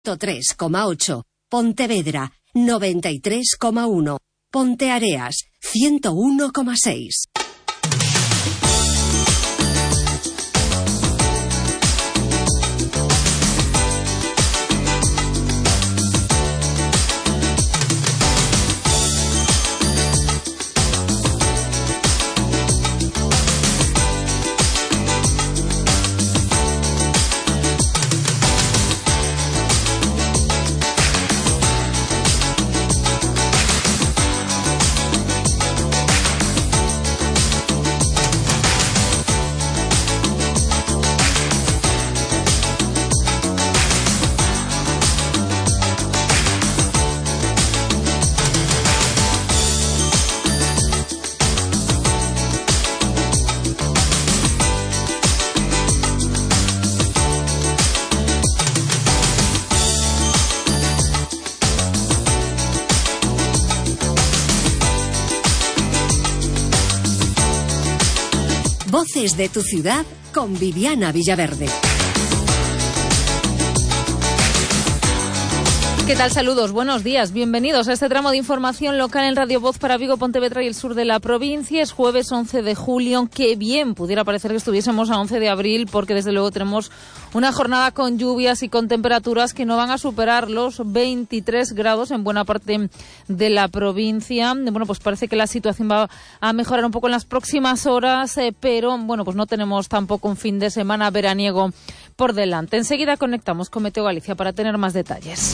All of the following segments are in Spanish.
103,8. Pontevedra, 93,1. Ponteareas, 101,6. Voces de tu ciudad con Viviana Villaverde. ¿Qué tal? Saludos, buenos días, bienvenidos a este tramo de información local en Radio Voz para Vigo, Pontevedra y el sur de la provincia. Es jueves 11 de julio, qué bien pudiera parecer que estuviésemos a 11 de abril, porque desde luego tenemos una jornada con lluvias y con temperaturas que no van a superar los 23 grados en buena parte de la provincia. Bueno, pues parece que la situación va a mejorar un poco en las próximas horas, pero bueno, pues no tenemos tampoco un fin de semana veraniego por delante. Enseguida conectamos con Meteo Galicia para tener más detalles.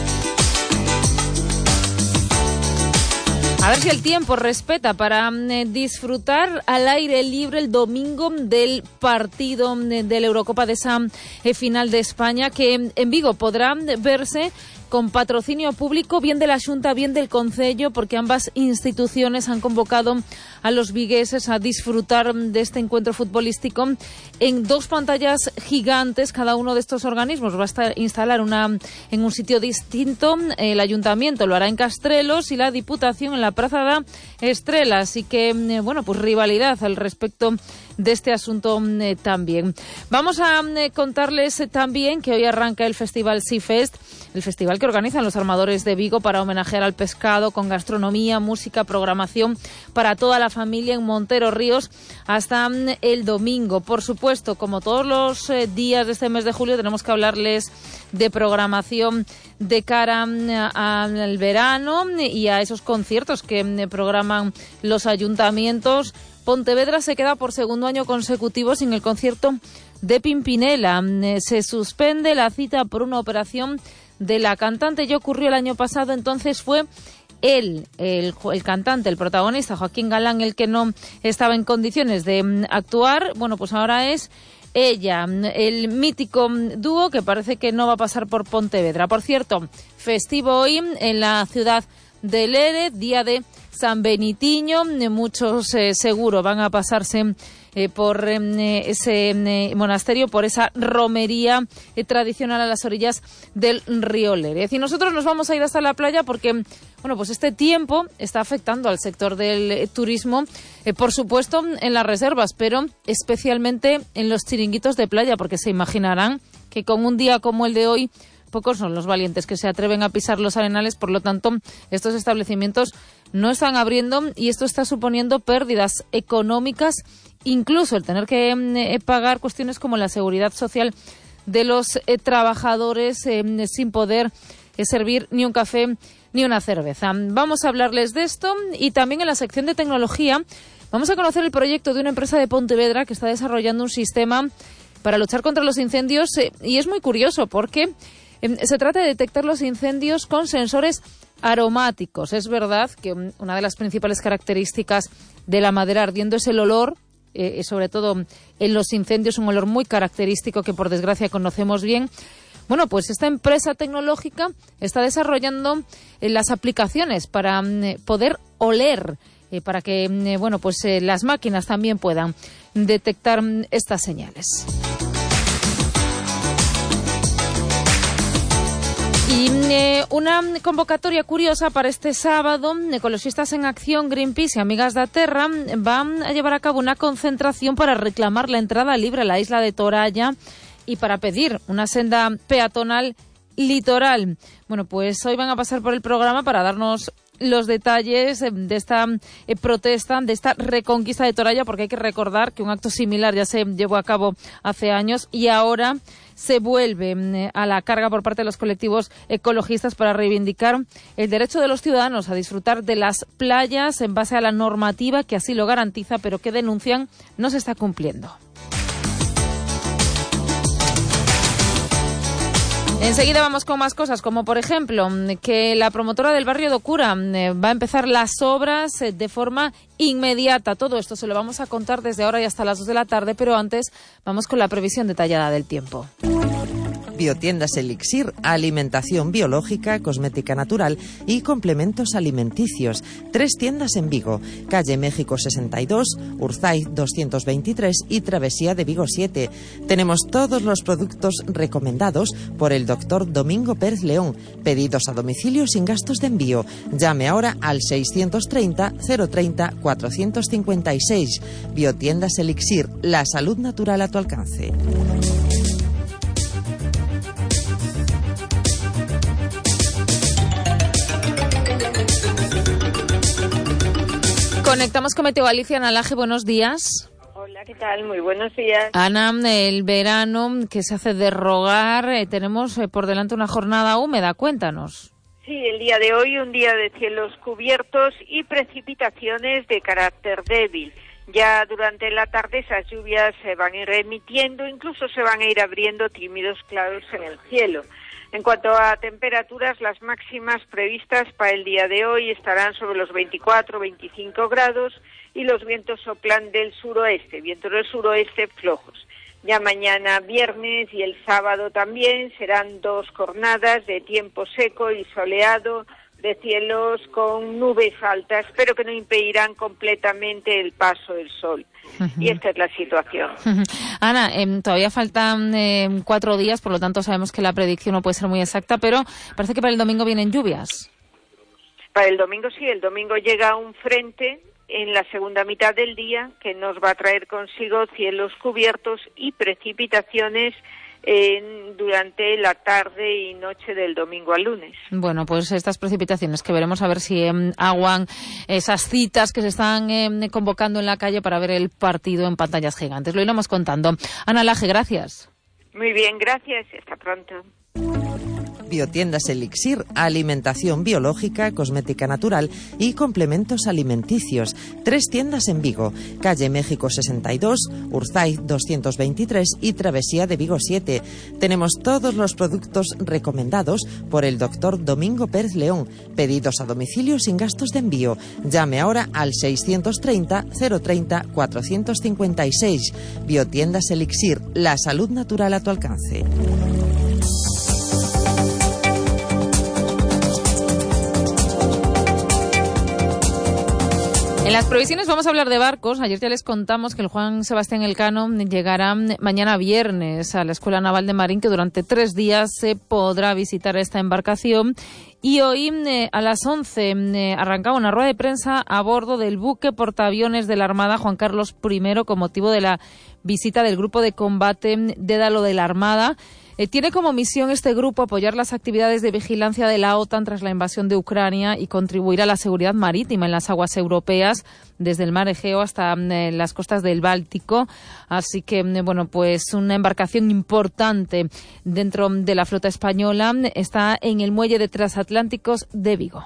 A ver si el tiempo respeta para disfrutar al aire libre el domingo del partido de la Eurocopa, de esa final de España, que en Vigo podrá verse con patrocinio público, bien de la Xunta, bien del Concello, porque ambas instituciones han convocado a los vigueses a disfrutar de este encuentro futbolístico en dos pantallas gigantes. Cada uno de estos organismos va a instalar una en un sitio distinto. El Ayuntamiento lo hará en Castrelos y la Diputación en la Praza da Estrela. Así que, bueno, pues rivalidad al respecto de este asunto también. Vamos a contarles también que hoy arranca el Festival Seafest, el festival que organizan los armadores de Vigo para homenajear al pescado, con gastronomía, música, programación para toda la familia en Montero Ríos hasta el domingo. Por supuesto, como todos los días de este mes de julio, tenemos que hablarles de programación de cara al verano y a esos conciertos que programan los ayuntamientos. Pontevedra se queda por segundo año consecutivo sin el concierto de Pimpinela. Se suspende la cita por una operación de la cantante. Ya ocurrió el año pasado, entonces fue él, el cantante, el protagonista, Joaquín Galán, el que no estaba en condiciones de actuar. Bueno, pues ahora es ella, el mítico dúo que parece que no va a pasar por Pontevedra. Por cierto, festivo hoy en la ciudad de Lere, día de San Benitiño. Muchos seguro van a pasarse por ese monasterio, por esa romería tradicional a las orillas del río Lérez. Y nosotros nos vamos a ir hasta la playa porque, bueno, pues este tiempo está afectando al sector del turismo, por supuesto en las reservas, pero especialmente en los chiringuitos de playa, porque se imaginarán que con un día como el de hoy, pocos son los valientes que se atreven a pisar los arenales. Por lo tanto, estos establecimientos no están abriendo y esto está suponiendo pérdidas económicas, incluso el tener que pagar cuestiones como la seguridad social de los trabajadores sin poder servir ni un café ni una cerveza. Vamos a hablarles de esto y también en la sección de tecnología vamos a conocer el proyecto de una empresa de Pontevedra que está desarrollando un sistema para luchar contra los incendios y es muy curioso porque se trata de detectar los incendios con sensores aromáticos. Es verdad que una de las principales características de la madera ardiendo es el olor, sobre todo en los incendios, un olor muy característico que por desgracia conocemos bien. Bueno, pues esta empresa tecnológica está desarrollando las aplicaciones para poder oler, para que bueno, pues las máquinas también puedan detectar estas señales. Y una convocatoria curiosa para este sábado. Ecologistas en Acción, Greenpeace y Amigas da Terra van a llevar a cabo una concentración para reclamar la entrada libre a la isla de Toralla y para pedir una senda peatonal litoral. Bueno, pues hoy van a pasar por el programa para darnos los detalles de esta protesta, de esta reconquista de Toralla, porque hay que recordar que un acto similar ya se llevó a cabo hace años y ahora se vuelve a la carga por parte de los colectivos ecologistas para reivindicar el derecho de los ciudadanos a disfrutar de las playas en base a la normativa que así lo garantiza, pero que denuncian no se está cumpliendo. Enseguida vamos con más cosas, como por ejemplo que la promotora del barrio de Ocura va a empezar las obras de forma inmediata. Todo esto se lo vamos a contar desde ahora y hasta las 2 de la tarde, pero antes vamos con la previsión detallada del tiempo. Biotiendas Elixir, alimentación biológica, cosmética natural y complementos alimenticios. 3 tiendas en Vigo, calle México 62, Urzaiz 223 y Travesía de Vigo 7. Tenemos todos los productos recomendados por el doctor Domingo Pérez León. Pedidos a domicilio sin gastos de envío. Llame ahora al 630 030 456. Biotiendas Elixir, la salud natural a tu alcance. Conectamos con Meteo Galicia. Ana Laje, buenos días. Hola, ¿qué tal? Muy buenos días. Ana, el verano que se hace de rogar, tenemos por delante una jornada húmeda, cuéntanos. Sí, el día de hoy un día de cielos cubiertos y precipitaciones de carácter débil. Ya durante la tarde esas lluvias se van a ir remitiendo, incluso se van a ir abriendo tímidos claros en el cielo. En cuanto a temperaturas, las máximas previstas para el día de hoy estarán sobre los 24-25 grados y los vientos soplan del suroeste, vientos del suroeste flojos. Ya mañana viernes y el sábado también serán 2 jornadas de tiempo seco y soleado, de cielos con nubes altas, pero que no impedirán completamente el paso del sol. Y esta es la situación. Ana, todavía faltan 4 días, por lo tanto sabemos que la predicción no puede ser muy exacta, pero parece que para el domingo vienen lluvias. Para el domingo sí, el domingo llega un frente en la segunda mitad del día que nos va a traer consigo cielos cubiertos y precipitaciones durante la tarde y noche del domingo al lunes. Bueno, pues estas precipitaciones que veremos a ver si aguan esas citas que se están convocando en la calle para ver el partido en pantallas gigantes. Lo iremos contando. Ana Laje, gracias. Muy bien, gracias y hasta pronto. Biotiendas Elixir, alimentación biológica, cosmética natural y complementos alimenticios. 3 tiendas en Vigo, calle México 62, Urzaiz 223 y Travesía de Vigo 7. Tenemos todos los productos recomendados por el doctor Domingo Pérez León. Pedidos a domicilio sin gastos de envío. Llame ahora al 630 030 456. Biotiendas Elixir, la salud natural a tu alcance. En las previsiones vamos a hablar de barcos. Ayer ya les contamos que el Juan Sebastián Elcano llegará mañana viernes a la Escuela Naval de Marín, que durante 3 días se podrá visitar esta embarcación. Y hoy a las 11 arrancaba una rueda de prensa a bordo del buque portaaviones de la Armada Juan Carlos I con motivo de la visita del grupo de combate Dédalo de la Armada. Tiene como misión este grupo apoyar las actividades de vigilancia de la OTAN tras la invasión de Ucrania y contribuir a la seguridad marítima en las aguas europeas, desde el mar Egeo hasta las costas del Báltico. Así que, bueno, pues una embarcación importante dentro de la flota española está en el muelle de Transatlánticos de Vigo.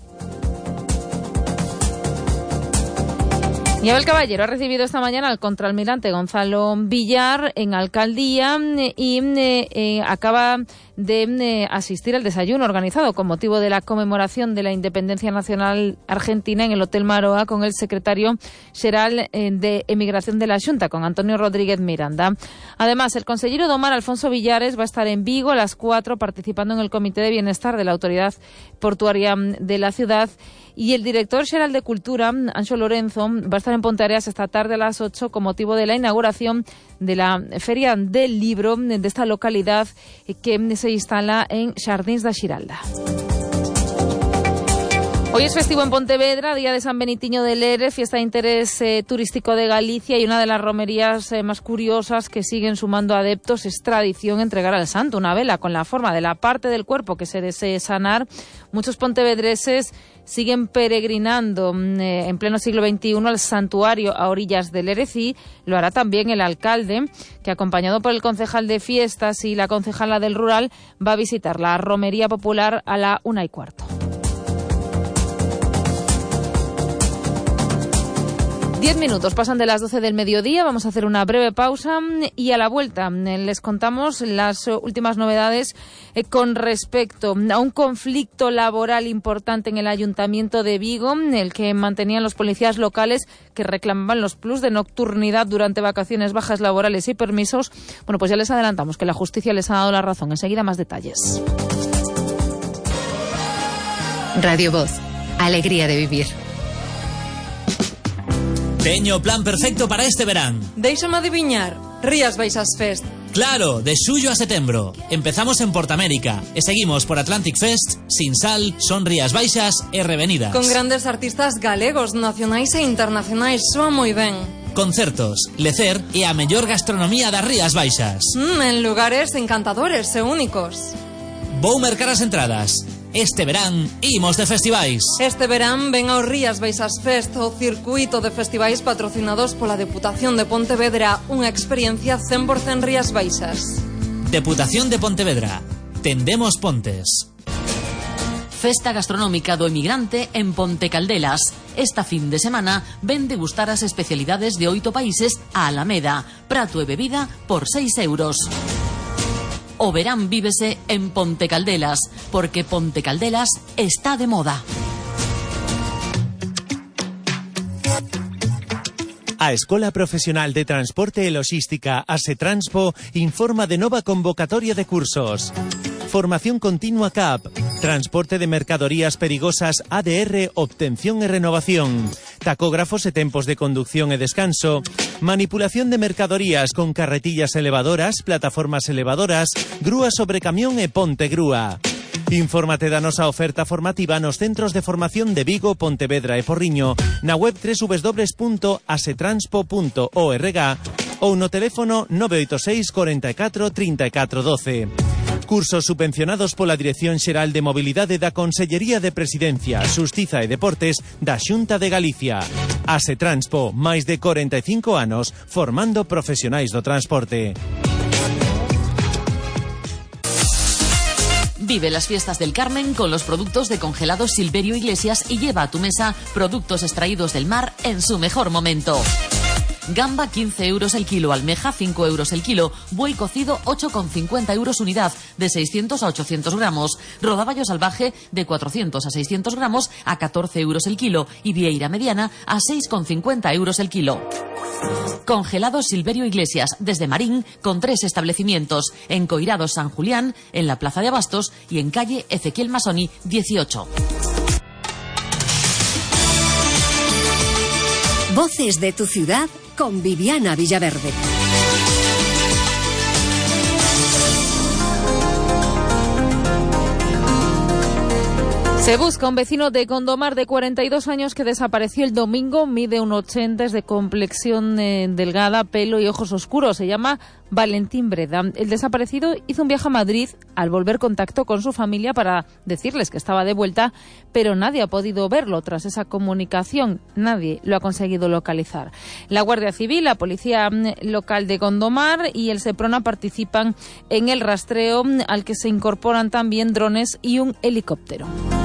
Y Abel Caballero ha recibido esta mañana al contraalmirante Gonzalo Villar en Alcaldía y acaba de asistir al desayuno organizado con motivo de la conmemoración de la Independencia Nacional Argentina en el Hotel Maroa con el secretario xeral de Emigración de la Xunta, con Antonio Rodríguez Miranda. Además, el consellero Domar Alfonso Villares va a estar en Vigo a las 4 participando en el Comité de Bienestar de la Autoridad Portuaria de la ciudad. Y el director xeral de Cultura, Anxo Lorenzo, va a estar en Ponteareas esta tarde a las 8 con motivo de la inauguración de la Feria del Libro de esta localidad que se instala en Xardins da Xiralda. Hoy es festivo en Pontevedra, día de San Benitiño de Lérez, fiesta de interés turístico de Galicia, y una de las romerías más curiosas que siguen sumando adeptos es tradición entregar al santo una vela con la forma de la parte del cuerpo que se desee sanar. Muchos pontevedreses siguen peregrinando en pleno siglo XXI al santuario a orillas del Lérez, y lo hará también el alcalde, que acompañado por el concejal de fiestas y la concejala del rural va a visitar la romería popular a la 1:15. 10 minutos pasan de las 12 del mediodía, vamos a hacer una breve pausa y a la vuelta les contamos las últimas novedades con respecto a un conflicto laboral importante en el Ayuntamiento de Vigo, el que mantenían los policías locales que reclamaban los plus de nocturnidad durante vacaciones, bajas laborales y permisos. Bueno, pues ya les adelantamos que la justicia les ha dado la razón. Enseguida más detalles. Radio Voz, alegría de vivir. Teño plan perfecto para este verán. Déixame adiviñar, Rías Baixas Fest. Claro, de xullo a setembro. Empezamos en Portamérica e seguimos por Atlantic Fest, Sinsal, Son Rías Baixas e Revenidas. Con grandes artistas galegos, nacionais e internacionais, soa moi ben. Concertos, lecer e a mellor gastronomía das Rías Baixas. En lugares encantadores e únicos. Vou mercar as entradas. Este verán imos de festivais. Este verán ven ao Rías Baixas Fest, o circuito de festivais patrocinados pola Deputación de Pontevedra, unha experiencia 100% Rías Baixas. Deputación de Pontevedra. Tendemos pontes. Festa gastronómica do emigrante en Ponte Caldelas. Esta fin de semana ven degustar as especialidades de 8 países a Alameda. Prato e bebida por 6 euros. O verán vívese en Ponte Caldelas, porque Ponte Caldelas está de moda. A Escola Profesional de Transporte e Logística ASETRANSPO informa de nova convocatoria de cursos. Formación continua CAP, transporte de mercadorías perigosas ADR, obtención e renovación, tacógrafos e tempos de conducción e descanso, manipulación de mercadorías con carretillas elevadoras, plataformas elevadoras, grúa sobre camión e ponte grúa. Infórmate da nosa oferta formativa nos centros de formación de Vigo, Pontevedra e Porriño, na web www.asetranspo.org ou no teléfono 986 44 34 12. Cursos subvencionados pola Dirección Xeral de Mobilidade da Consellería de Presidencia, Xustiza e Deportes da Xunta de Galicia. ASETRANSPO, máis de 45 anos formando profesionais do transporte. Vive las fiestas del Carmen con los productos de congelados Silverio Iglesias y lleva a tu mesa productos extraídos del mar en su mejor momento. Gamba 15 euros el kilo, almeja 5 euros el kilo, buey cocido 8,50 euros unidad de 600 a 800 gramos, rodaballo salvaje de 400 a 600 gramos a 14 euros el kilo y vieira mediana a 6,50 euros el kilo. Congelados Silverio Iglesias desde Marín con 3 establecimientos, en Coirados San Julián, en la Plaza de Abastos y en calle Ezequiel Masoni 18. Voces de tu ciudad con Viviana Villaverde. Se busca un vecino de Gondomar de 42 años que desapareció el domingo. Mide 1,80, es de complexión delgada, pelo y ojos oscuros. Se llama Valentín Breda. El desaparecido hizo un viaje a Madrid. Al volver contactó con su familia para decirles que estaba de vuelta, pero nadie ha podido verlo. Tras esa comunicación, nadie lo ha conseguido localizar. La Guardia Civil, la Policía Local de Gondomar y el Seprona participan en el rastreo, al que se incorporan también drones y un helicóptero.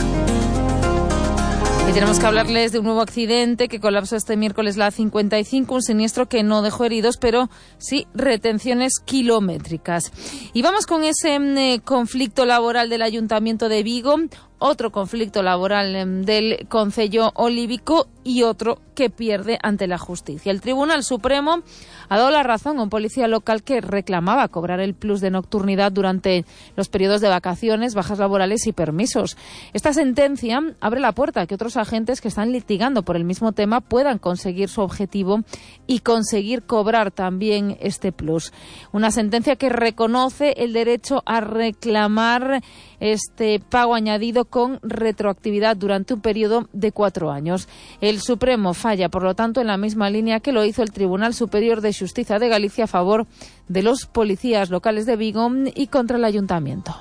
Y tenemos que hablarles de un nuevo accidente que colapsó este miércoles la A55, un siniestro que no dejó heridos, pero sí retenciones kilométricas. Y vamos con ese conflicto laboral del Ayuntamiento de Vigo, otro conflicto laboral del Concello Olívico y otro que pierde ante la justicia. El Tribunal Supremo ha dado la razón a un policía local que reclamaba cobrar el plus de nocturnidad durante los periodos de vacaciones, bajas laborales y permisos. Esta sentencia abre la puerta a que otros agentes que están litigando por el mismo tema puedan conseguir su objetivo y conseguir cobrar también este plus. Una sentencia que reconoce el derecho a reclamar este pago añadido con retroactividad durante un periodo de 4 años. El Supremo falla, por lo tanto, en la misma línea que lo hizo el Tribunal Superior de Xustiza de Galicia a favor de los policías locales de Vigo y contra el Ayuntamiento.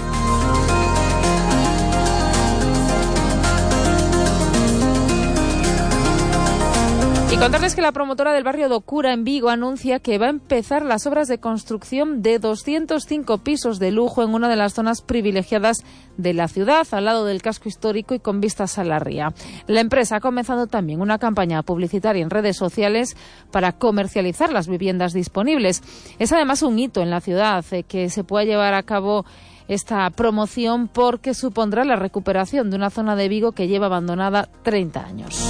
Y contarles que la promotora del barrio do Cura en Vigo anuncia que va a empezar las obras de construcción de 205 pisos de lujo en una de las zonas privilegiadas de la ciudad, al lado del casco histórico y con vistas a la ría. La empresa ha comenzado también una campaña publicitaria en redes sociales para comercializar las viviendas disponibles. Es además un hito en la ciudad que se pueda llevar a cabo esta promoción, porque supondrá la recuperación de una zona de Vigo que lleva abandonada 30 años.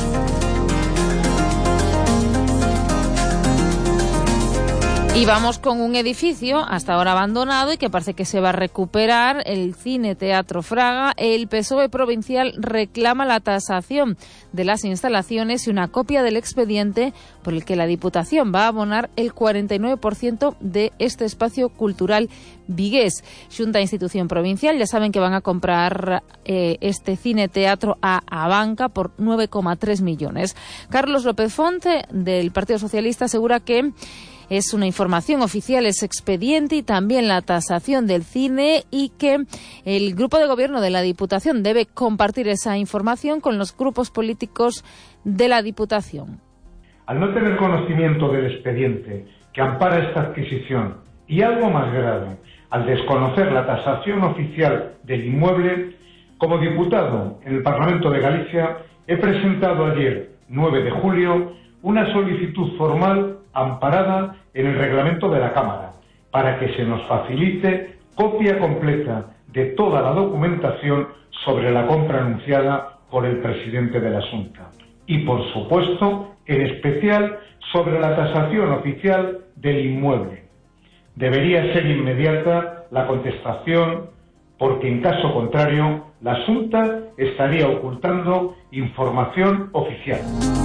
Y vamos con un edificio hasta ahora abandonado y que parece que se va a recuperar, el Cine Teatro Fraga. El PSOE provincial reclama la tasación de las instalaciones y una copia del expediente por el que la Diputación va a abonar el 49% de este espacio cultural vigués. Xunta e Institución Provincial ya saben que van a comprar este Cine Teatro a Abanca por 9,3 millones. Carlos López Fonte, del Partido Socialista, asegura que es una información oficial ese expediente y también la tasación del cine, y que el grupo de gobierno de la Diputación debe compartir esa información con los grupos políticos de la Diputación. Al no tener conocimiento del expediente que ampara esta adquisición y, algo más grave, al desconocer la tasación oficial del inmueble, como diputado en el Parlamento de Galicia he presentado ayer, 9 de julio, una solicitud formal amparada en el reglamento de la Cámara para que se nos facilite copia completa de toda la documentación sobre la compra anunciada por el presidente de la Xunta y, por supuesto, en especial sobre la tasación oficial del inmueble. Debería ser inmediata la contestación, porque en caso contrario la Xunta estaría ocultando información oficial.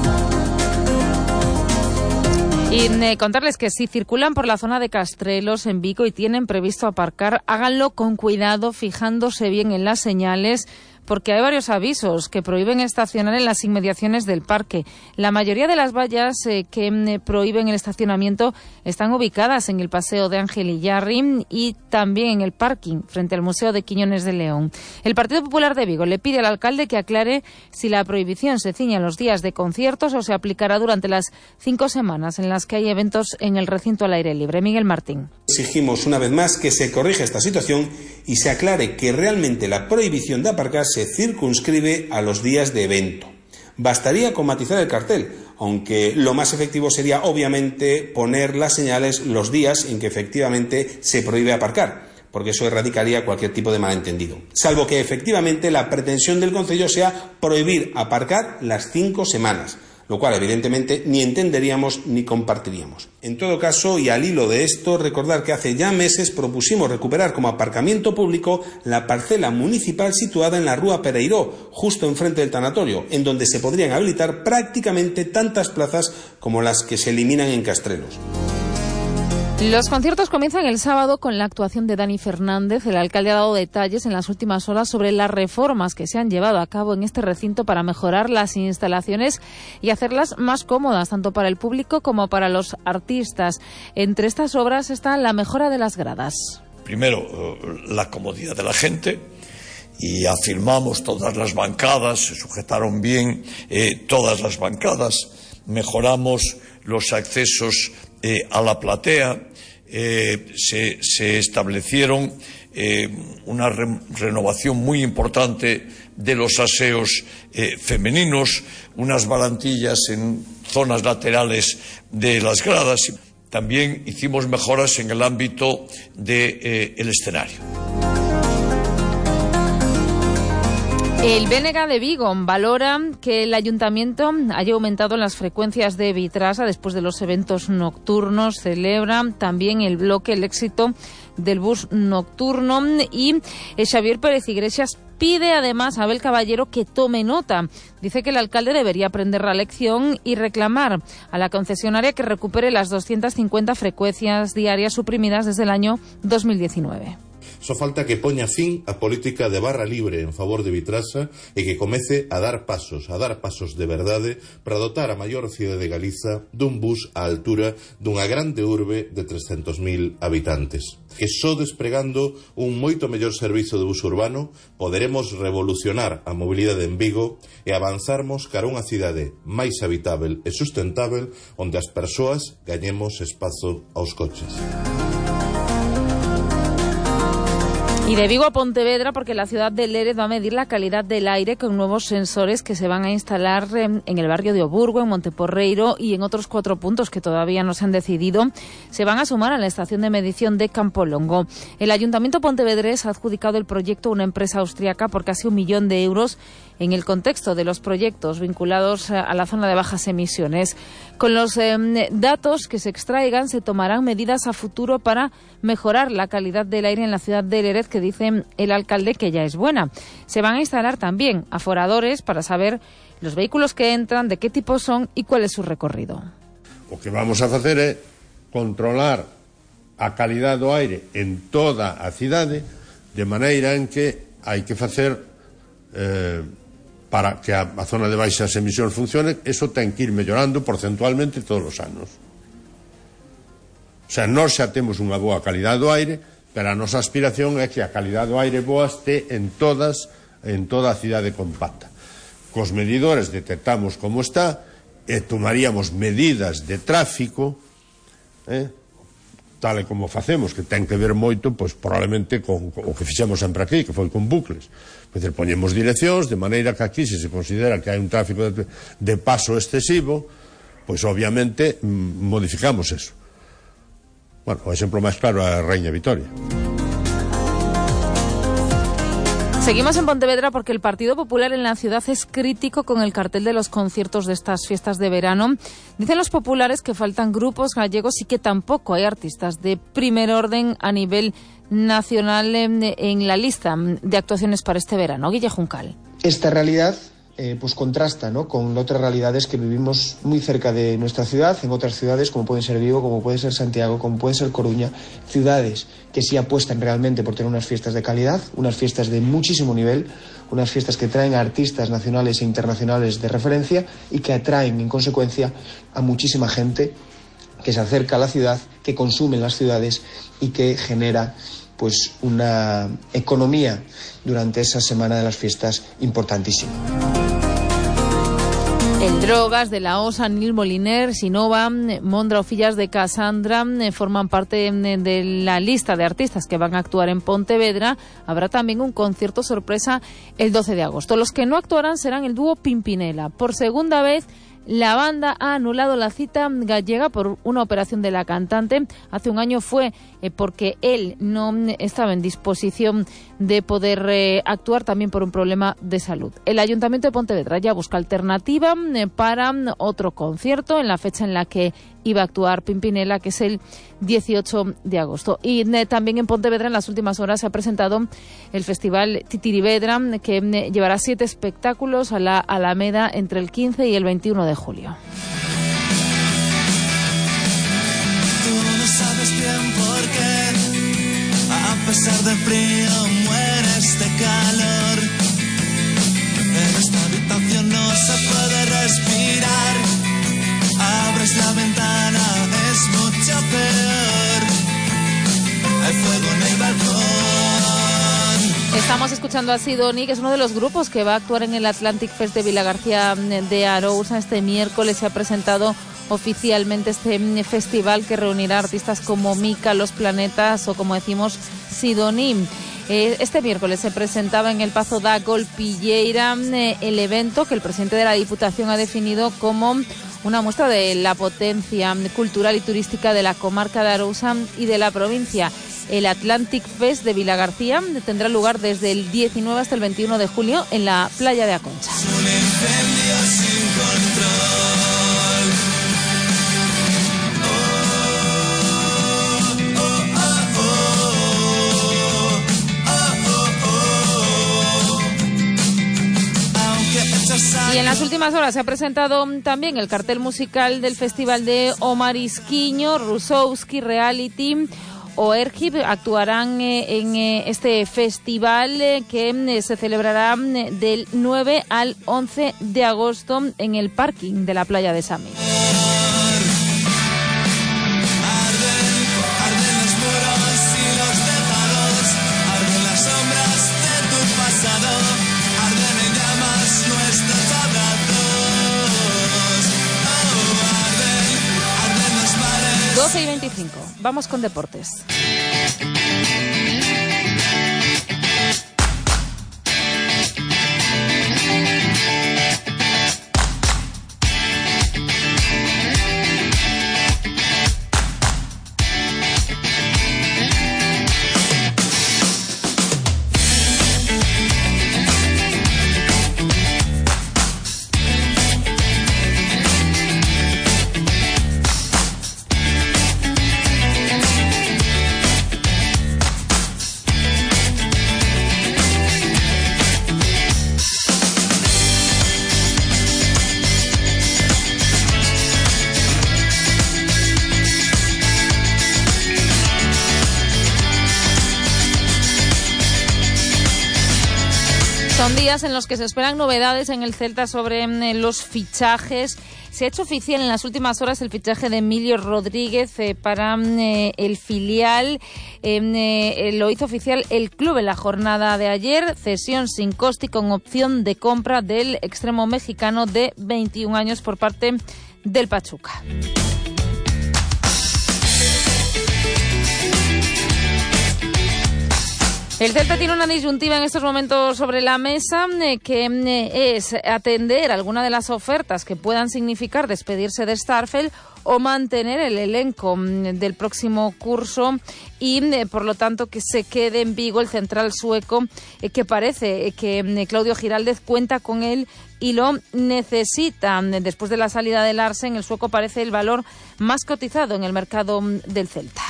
Y contarles que si circulan por la zona de Castrelos, en Vigo, y tienen previsto aparcar, háganlo con cuidado, fijándose bien en las señales, porque hay varios avisos que prohíben estacionar en las inmediaciones del parque. La mayoría de las vallas que prohíben el estacionamiento están ubicadas en el Paseo de Ángel Illarri y también en el parking frente al Museo de Quiñones de León. El Partido Popular de Vigo le pide al alcalde que aclare si la prohibición se ciñe a los días de conciertos o se aplicará durante las 5 semanas en las que hay eventos en el recinto al aire libre. Miguel Martín. Exigimos una vez más que se corrija esta situación y se aclare que realmente la prohibición de aparcar se circunscribe a los días de evento. Bastaría con matizar el cartel, aunque lo más efectivo sería obviamente poner las señales los días en que efectivamente se prohíbe aparcar, porque eso erradicaría cualquier tipo de malentendido. Salvo que efectivamente la pretensión del concello sea prohibir aparcar las 5 semanas, lo cual evidentemente ni entenderíamos ni compartiríamos. En todo caso, y al hilo de esto, recordar que hace ya meses propusimos recuperar como aparcamiento público la parcela municipal situada en la Rúa Pereiró, justo enfrente del tanatorio, en donde se podrían habilitar prácticamente tantas plazas como las que se eliminan en Castrelos. Los conciertos comienzan el sábado con la actuación de Dani Fernández. El alcalde ha dado detalles en las últimas horas sobre las reformas que se han llevado a cabo en este recinto para mejorar las instalaciones y hacerlas más cómodas, tanto para el público como para los artistas. Entre estas obras está la mejora de las gradas. Primero, la comodidad de la gente. Y afirmamos todas las bancadas, se sujetaron bien todas las bancadas, mejoramos los accesos a la platea, se establecieron una renovación muy importante de los aseos femeninos, unas barantillas en zonas laterales de las gradas. También hicimos mejoras en el ámbito del escenario. El BNG de Vigo valora que el ayuntamiento haya aumentado las frecuencias de Vitrasa después de los eventos nocturnos. Celebra también el bloque el éxito del bus nocturno, y Xavier Pérez Iglesias pide además a Abel Caballero que tome nota. Dice que el alcalde debería aprender la lección y reclamar a la concesionaria que recupere las 250 frecuencias diarias suprimidas desde el año 2019. Só falta que poña fin a política de barra libre en favor de Vitrasa e que comece a dar pasos de verdade para dotar a maior cidade de Galiza dun bus á altura dunha grande urbe de 300.000 habitantes. Que só despregando un moito mellor servizo de bus urbano poderemos revolucionar a mobilidade en Vigo e avanzarmos cara a unha cidade máis habitável e sustentável onde as persoas gañemos espazo aos coches. Y de Vigo a Pontevedra, porque la ciudad de Lérez va a medir la calidad del aire con nuevos sensores que se van a instalar en el barrio de Oburgo, en Monteporreiro y en otros 4 puntos que todavía no se han decidido. Se van a sumar a la estación de medición de Campolongo. El Ayuntamiento pontevedrés ha adjudicado el proyecto a una empresa austriaca por casi 1 millón de euros en el contexto de los proyectos vinculados a la zona de bajas emisiones. Con los datos que se extraigan se tomarán medidas a futuro para mejorar la calidad del aire en la ciudad de Lérez, que dice el alcalde que ya es buena. Se van a instalar también aforadores para saber los vehículos que entran, de qué tipo son y cuál es su recorrido. O que vamos a facer é controlar a calidad do aire en toda a cidade, de maneira en que hai que facer para que a zona de baixas emisións funcione, eso ten que ir mellorando porcentualmente todos os anos. O sea, nós xa temos unha boa calidad do aire, pero a nosa aspiración é que a calidad do aire boa este en toda a cidade compacta. Cos medidores detectamos como está e tomaríamos medidas de tráfico, tal e como facemos, que ten que ver moito, pois probablemente con o que fixemos sempre aquí, que foi con bucles. Pois poñemos direccións, de maneira que aquí, se se considera que hai un tráfico de paso excesivo, pois obviamente modificamos eso. Bueno, o exemplo máis claro é a Raíña Vitoria. Seguimos en Pontevedra porque el Partido Popular en la ciudad es crítico con el cartel de los conciertos de estas fiestas de verano. Dicen los populares que faltan grupos gallegos y que tampoco hay artistas de primer orden a nivel nacional en la lista de actuaciones para este verano. Guille Juncal. Esta realidad pues contrasta, ¿no?, con otras realidades que vivimos muy cerca de nuestra ciudad, en otras ciudades como pueden ser Vigo, como puede ser Santiago, como puede ser Coruña, ciudades que sí apuestan realmente por tener unas fiestas de calidad, unas fiestas de muchísimo nivel, unas fiestas que traen a artistas nacionales e internacionales de referencia y que atraen en consecuencia a muchísima gente que se acerca a la ciudad, que consume en las ciudades y que genera pues una economía durante esa semana de las fiestas importantísima. El Drogas, de la OSA, Nil Moliner, Sinova, Mondra o Fillas de Casandra forman parte de la lista de artistas que van a actuar en Pontevedra. Habrá también un concierto sorpresa el 12 de agosto. Los que no actuarán serán el dúo Pimpinela. Por segunda vez, la banda ha anulado la cita gallega por una operación de la cantante. Hace un año fue porque él no estaba en disposición de poder actuar, también por un problema de salud. El Ayuntamiento de Pontevedra ya busca alternativa para otro concierto en la fecha en la que iba a actuar Pimpinela, que es el 18 de agosto. Y también en Pontevedra en las últimas horas se ha presentado el Festival Titirivedra, que llevará 7 espectáculos a la Alameda entre el 15 y el 21 de julio. Tú no sabes bien por qué, a pesar del frío mueres de calor. En esta habitación no se puede respirar. Abres la ventana, es mucho peor. Hay fuego en el balcón. Estamos escuchando a Sidoni, que es uno de los grupos que va a actuar en el Atlantic Fest de Vilagarcía de Arousa. Este miércoles se ha presentado oficialmente este festival que reunirá artistas como Mika, Los Planetas o, como decimos, Sidoni. Este miércoles se presentaba en el Pazo da Golpilleira el evento que el presidente de la Diputación ha definido como una muestra de la potencia cultural y turística de la comarca de Arousa y de la provincia. El Atlantic Fest de Vilagarcía tendrá lugar desde el 19 hasta el 21 de julio en la playa de Aconcha. Un incendio sin control. Y en las últimas horas se ha presentado también el cartel musical del Festival de Omar Isquiño, Rusowski, Reality Oergib actuarán en este festival que se celebrará del 9 al 11 de agosto en el parking de la playa de Sami. Arden en llamas nuestros abrazos. Arden los mares. 12:25. Vamos con deportes. Son días en los que se esperan novedades en el Celta sobre los fichajes. Se ha hecho oficial en las últimas horas el fichaje de Emilio Rodríguez para el filial. Lo hizo oficial el club en la jornada de ayer. Cesión sin coste y con opción de compra del extremo mexicano de 21 años por parte del Pachuca. El Celta tiene una disyuntiva en estos momentos sobre la mesa, que es atender alguna de las ofertas que puedan significar despedirse de Starfelt o mantener el elenco del próximo curso y, por lo tanto, que se quede en Vigo el central sueco, que parece que Claudio Giraldez cuenta con él y lo necesita. Después de la salida de Larsen, el sueco parece el valor más cotizado en el mercado del Celta.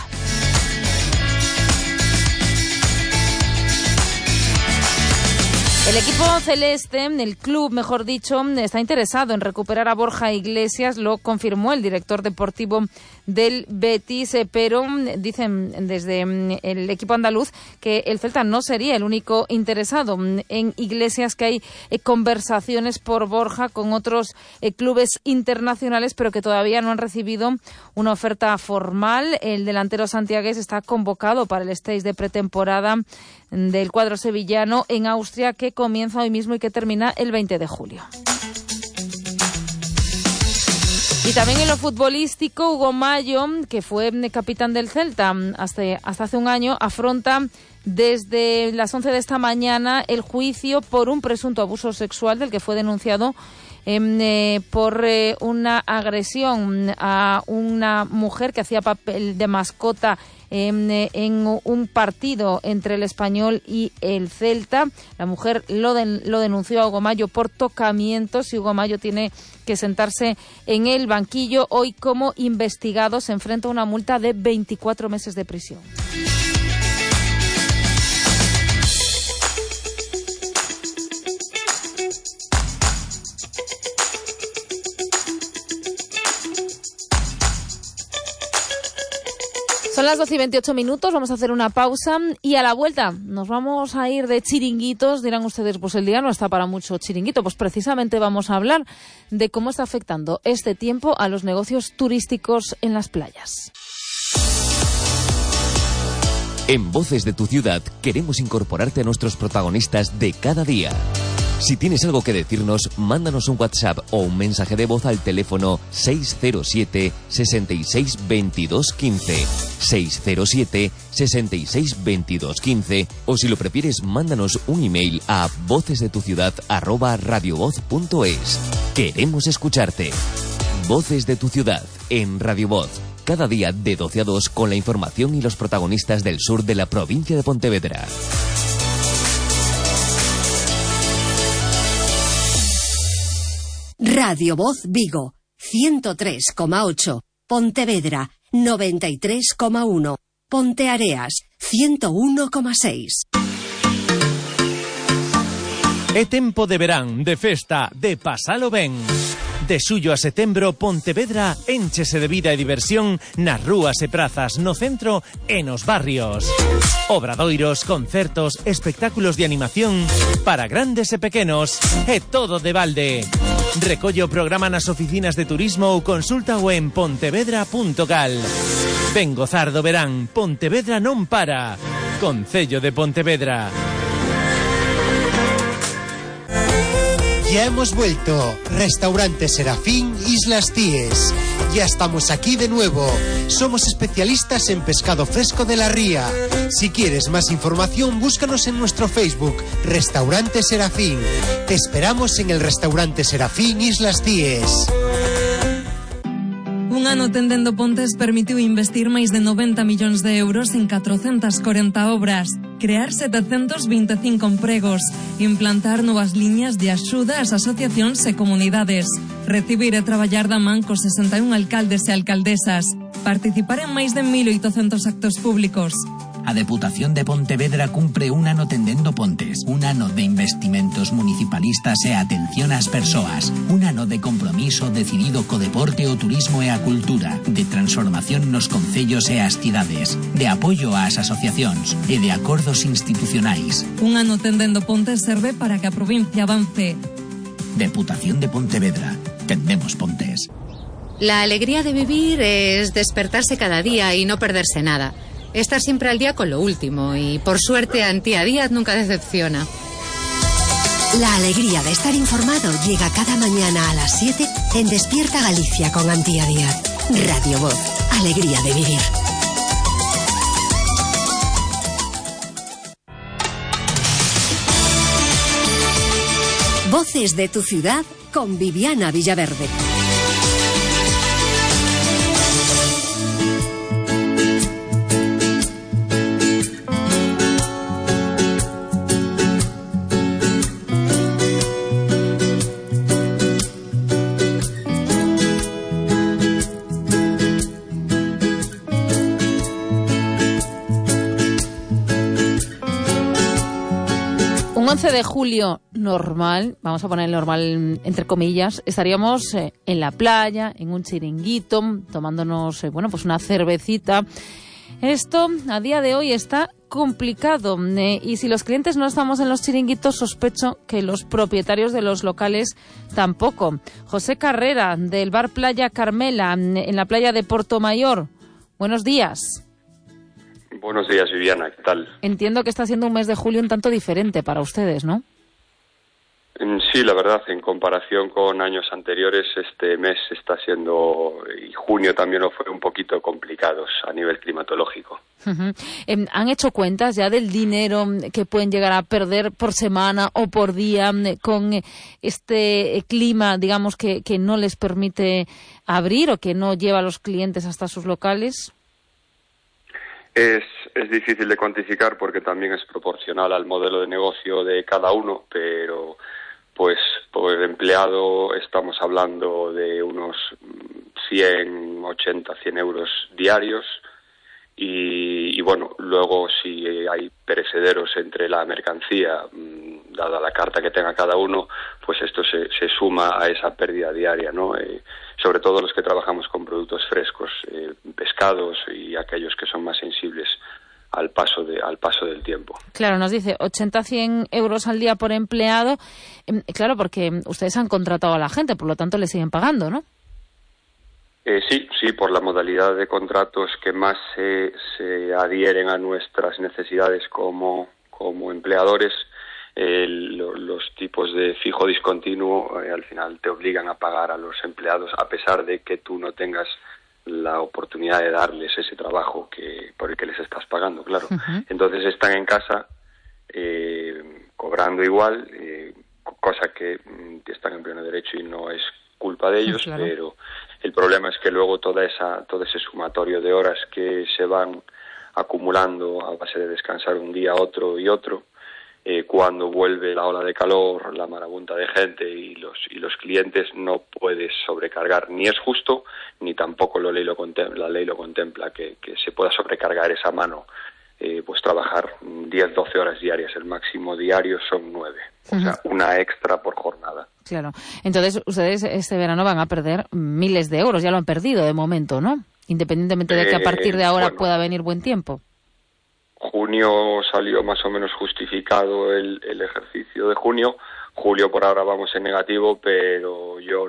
El equipo celeste, el club, mejor dicho, está interesado en recuperar a Borja Iglesias, lo confirmó el director deportivo del Betis, pero dicen desde el equipo andaluz que el Celta no sería el único interesado en Iglesias, que hay conversaciones por Borja con otros clubes internacionales, pero que todavía no han recibido una oferta formal. El delantero santiagués está convocado para el stage de pretemporada del cuadro sevillano en Austria, que comienza hoy mismo y que termina el 20 de julio. Y también en lo futbolístico, Hugo Mallo, que fue capitán del Celta hasta hace un año, afronta desde las 11 de esta mañana el juicio por un presunto abuso sexual del que fue denunciado por una agresión a una mujer que hacía papel de mascota en un partido entre el Español y el Celta. La mujer lo denunció a Hugo Mallo por tocamientos y Hugo Mallo tiene que sentarse en el banquillo. Hoy, como investigado, se enfrenta a una multa de 24 meses de prisión. Son las 12:28, vamos a hacer una pausa y a la vuelta nos vamos a ir de chiringuitos. Dirán ustedes, pues el día no está para mucho chiringuito. Pues precisamente vamos a hablar de cómo está afectando este tiempo a los negocios turísticos en las playas. En Voces de tu Ciudad queremos incorporarte a nuestros protagonistas de cada día. Si tienes algo que decirnos, mándanos un WhatsApp o un mensaje de voz al teléfono 607 66 22 15, 607 66 22 15, o si lo prefieres, mándanos un email a vocesdetuciudad@radiovoz.es. Queremos escucharte. Voces de tu Ciudad en Radio Voz. Cada día de 12 a 2 con la información y los protagonistas del sur de la provincia de Pontevedra. Radio Voz Vigo, 103,8. Pontevedra, 93,1. Ponteareas, 101,6. É tempo de verán, de festa, de pasalo ben. De xullo a setembro, Pontevedra énchese de vida e diversión nas rúas e prazas, no centro e nos barrios. Obradoiros, concertos, espectáculos de animación para grandes e pequenos, e todo de balde. Recolle o programa nas oficinas de turismo ou consúltao en pontevedra.gal. Ven gozar do verán, Pontevedra non para. Concello de Pontevedra. Ya hemos vuelto. Restaurante Serafín, Islas Cíes. Ya estamos aquí de nuevo. Somos especialistas en pescado fresco de la ría. Si quieres más información, búscanos en nuestro Facebook, Restaurante Serafín. Te esperamos en el Restaurante Serafín, Islas Cíes. Un ano tendendo pontes permitiu investir máis de 90 millóns de euros en 440 obras, crear 725 empregos, implantar novas liñas de axuda ás asociacións e comunidades, recibir e traballar da man cos 61 alcaldes e alcaldesas, participar en máis de 1.800 actos públicos. A Deputación de Pontevedra cumpre un ano tendendo pontes, un ano de investimentos municipalistas e atención ás persoas, un ano de compromiso decidido co deporte, o turismo e a cultura, de transformación nos concellos e as cidades, de apoio ás asociacións e de acordos institucionais. Un ano tendendo pontes serve para que a provincia avance. Deputación de Pontevedra. Tendemos pontes. La alegría de vivir es despertarse cada día y no perderse nada. Estar siempre al día con lo último y, por suerte, Antía Díaz nunca decepciona. La alegría de estar informado llega cada mañana a las 7 en Despierta Galicia con Antía Díaz. Radio Voz. Alegría de vivir. Voces de tu ciudad con Viviana Villaverde. Un 11 de julio normal, vamos a poner normal entre comillas, estaríamos en la playa, en un chiringuito, tomándonos pues una cervecita. Esto a día de hoy está complicado y si los clientes no estamos en los chiringuitos, sospecho que los propietarios de los locales tampoco. José Carrera, del bar Playa Carmela, en la playa de Portomayor. Buenos días. Buenos días, Viviana, ¿qué tal? Entiendo que está siendo un mes de julio un tanto diferente para ustedes, ¿no? Sí, la verdad, en comparación con años anteriores, este mes está siendo, y junio también lo fue, un poquito complicados a nivel climatológico. Uh-huh. ¿Han hecho cuentas ya del dinero que pueden llegar a perder por semana o por día con este clima, digamos, que no les permite abrir o que no lleva a los clientes hasta sus locales? Es difícil de cuantificar porque también es proporcional al modelo de negocio de cada uno, pero pues por empleado estamos hablando de unos 100 euros diarios y bueno, luego si hay perecederos entre la mercancía, dada la carta que tenga cada uno, pues esto se suma a esa pérdida diaria, ¿no? Sobre todo los que trabajamos con productos frescos, pescados y aquellos que son más sensibles al paso del tiempo. Claro, nos dice 80-100 euros al día por empleado. Claro, porque ustedes han contratado a la gente, por lo tanto le siguen pagando, ¿no? Sí, por la modalidad de contratos que más se adhieren a nuestras necesidades como empleadores. Los tipos de fijo discontinuo al final te obligan a pagar a los empleados a pesar de que tú no tengas la oportunidad de darles ese trabajo por el que les estás pagando, claro. Uh-huh. Entonces están en casa cobrando igual, cosa que están en pleno derecho y no es culpa de ellos, claro. Pero el problema es que luego todo ese sumatorio de horas que se van acumulando a base de descansar un día, otro y otro, cuando vuelve la ola de calor, la marabunta de gente y los clientes, no puedes sobrecargar, ni es justo, ni tampoco la ley lo contempla que se pueda sobrecargar esa mano pues trabajar 10-12 horas diarias. El máximo diario son 9. O sea, una extra por jornada. Claro. Entonces, ustedes este verano van a perder miles de euros. Ya lo han perdido de momento, ¿no? Independientemente de que a partir de ahora pueda venir buen tiempo. Junio salió más o menos justificado el ejercicio de junio. Julio por ahora vamos en negativo, pero yo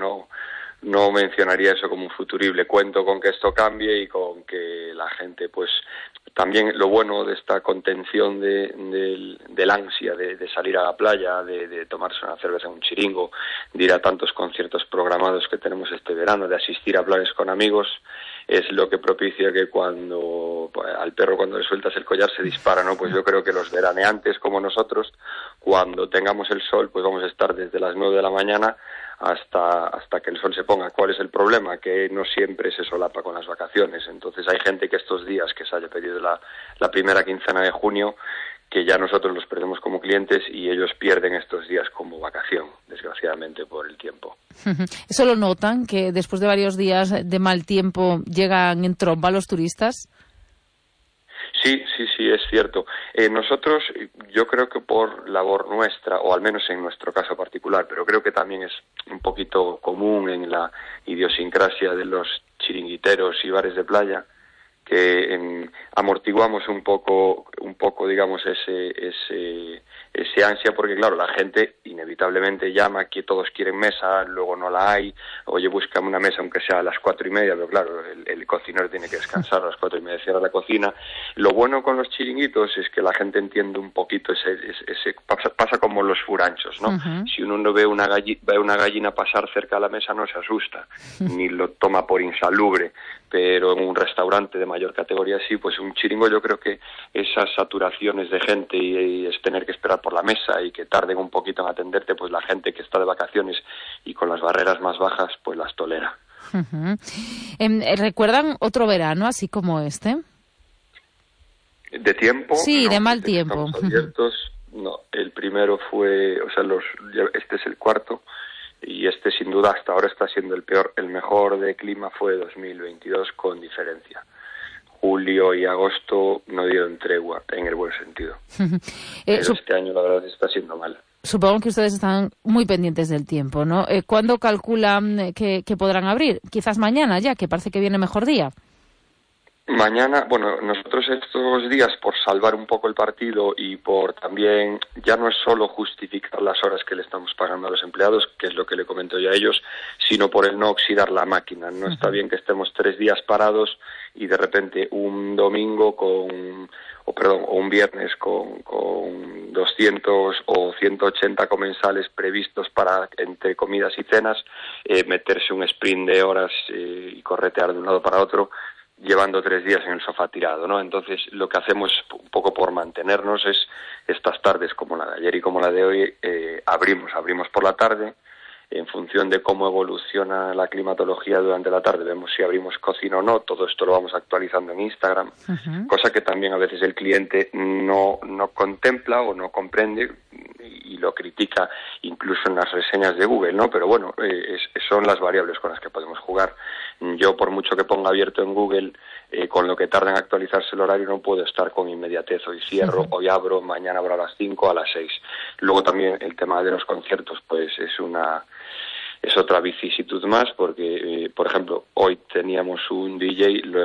no mencionaría eso como un futurible. Cuento con que esto cambie y con que la gente, pues, también lo bueno de esta contención del ansia de salir a la playa, de tomarse una cerveza en un chiringo, de ir a tantos conciertos programados que tenemos este verano, de asistir a planes con amigos, es lo que propicia que al perro cuando le sueltas el collar se dispara, ¿no? Pues yo creo que los veraneantes como nosotros, cuando tengamos el sol, pues vamos a estar desde las 9 de la mañana hasta que el sol se ponga. ¿Cuál es el problema? Que no siempre se solapa con las vacaciones. Entonces hay gente que estos días que se haya pedido la primera quincena de junio, que ya nosotros los perdemos como clientes y ellos pierden estos días como vacación, desgraciadamente, por el tiempo. ¿Eso lo notan, que después de varios días de mal tiempo llegan en tromba los turistas? Sí, es cierto. Nosotros, yo creo que por labor nuestra, o al menos en nuestro caso particular, pero creo que también es un poquito común en la idiosincrasia de los chiringuiteros y bares de playa, que amortiguamos un poco, digamos, ese ansia, porque claro, la gente inevitablemente llama, que todos quieren mesa, luego no la hay, oye, búscame una mesa aunque sea a las 4:30, pero claro, el cocinero tiene que descansar, a las 4:30 cierra la cocina. Lo bueno con los chiringuitos es que la gente entiende un poquito pasa como los furanchos, ¿no? Si uno ve una gallina pasar cerca de la mesa no se asusta, ni lo toma por insalubre, pero en un restaurante de mayor categoría sí, pues un chiringo, yo creo que esas saturaciones de gente y es tener que esperar por la mesa y que tarden un poquito en atenderte, pues la gente que está de vacaciones y con las barreras más bajas, pues las tolera. ¿Recuerdan otro verano así como este? ¿De tiempo? Sí, no, de mal tiempo. Abiertos, no, el primero fue, o sea, este es el cuarto, y este sin duda hasta ahora está siendo el peor. El mejor de clima fue 2022 con diferencia. Julio y agosto no dieron tregua en el buen sentido. Pero este año la verdad está siendo mal. Supongo que ustedes están muy pendientes del tiempo, ¿no? ¿Cuándo calculan que podrán abrir? Quizás mañana ya, que parece que viene mejor día. Mañana, bueno, nosotros estos días, por salvar un poco el partido y por también, ya no es solo justificar las horas que le estamos pagando a los empleados, que es lo que le comento yo a ellos, sino por el no oxidar la máquina. No está bien que estemos 3 días parados y de repente un domingo o un viernes con 200 o 180 comensales previstos para, entre comidas y cenas, meterse un sprint de horas y corretear de un lado para otro, llevando 3 días en el sofá tirado, ¿no? Entonces, lo que hacemos un poco por mantenernos es estas tardes, como la de ayer y como la de hoy, abrimos por la tarde. En función de cómo evoluciona la climatología durante la tarde, vemos si abrimos cocina o no. Todo esto lo vamos actualizando en Instagram, cosa que también a veces el cliente no contempla o no comprende y lo critica incluso en las reseñas de Google, ¿no? Pero bueno, son las variables con las que podemos jugar. Yo, por mucho que ponga abierto en Google, con lo que tarda en actualizarse el horario, no puedo estar con inmediatez. Hoy cierro, hoy abro, mañana abro a las 5, a las 6. Luego también el tema de los conciertos, pues es otra vicisitud más, porque, por ejemplo, hoy teníamos un DJ, lo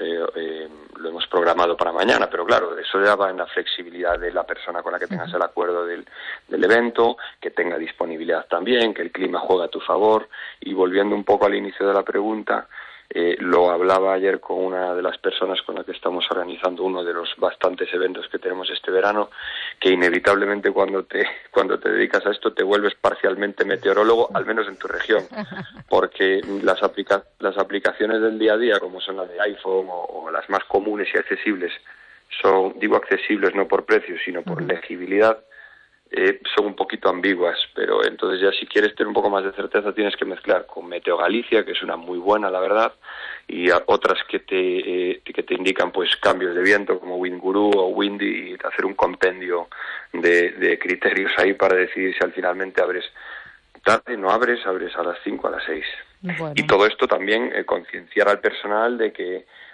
hemos programado para mañana, pero claro, eso ya va en la flexibilidad de la persona con la que tengas el acuerdo del evento, que tenga disponibilidad también, que el clima juegue a tu favor. Y volviendo un poco al inicio de la pregunta, lo hablaba ayer con una de las personas con la que estamos organizando uno de los bastantes eventos que tenemos este verano, que inevitablemente cuando te dedicas a esto te vuelves parcialmente meteorólogo, al menos en tu región, porque las aplicaciones del día a día, como son las de iPhone o las más comunes y accesibles, digo accesibles no por precio, sino por legibilidad, son un poquito ambiguas, pero entonces ya si quieres tener un poco más de certeza tienes que mezclar con Meteo Galicia, que es una muy buena, la verdad, y otras que te indican pues cambios de viento como Windguru o Windy, y hacer un compendio de criterios ahí para decidir si al finalmente abres tarde, no abres a las 5, a las 6. Bueno. Y todo esto también concienciar al personal de que,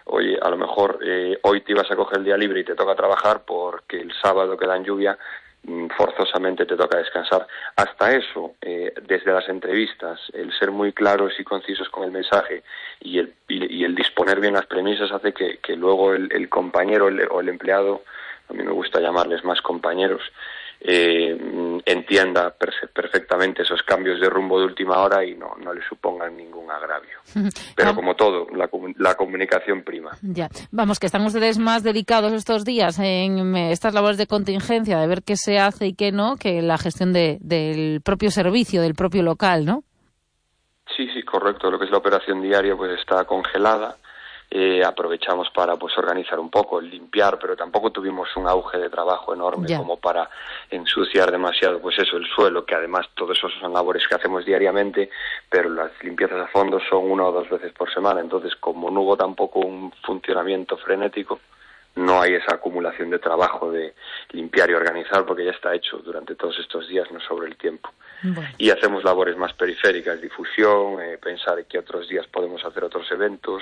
oye, a lo mejor hoy te ibas a coger el día libre y te toca trabajar porque el sábado queda en lluvia, forzosamente te toca descansar. Hasta eso, desde las entrevistas, el ser muy claros y concisos con el mensaje y el disponer bien las premisas hace que luego el compañero o el empleado, a mí me gusta llamarles más compañeros, entienda perfectamente esos cambios de rumbo de última hora y no le supongan ningún agravio. Pero como todo, la comunicación prima. Ya, vamos, que están ustedes más dedicados estos días en estas labores de contingencia, de ver qué se hace y qué no, que la gestión del propio servicio, del propio local, ¿no? Sí, correcto. Lo que es la operación diaria pues está congelada. Aprovechamos para pues organizar un poco, limpiar, pero tampoco tuvimos un auge de trabajo enorme como para ensuciar demasiado pues eso, el suelo, que además todo eso son labores que hacemos diariamente, pero las limpiezas a fondo son 1 o 2 veces por semana. Entonces, como no hubo tampoco un funcionamiento frenético, no hay esa acumulación de trabajo de limpiar y organizar, porque ya está hecho durante todos estos días, no sobre el tiempo. Bueno. Y hacemos labores más periféricas, difusión, pensar que otros días podemos hacer otros eventos,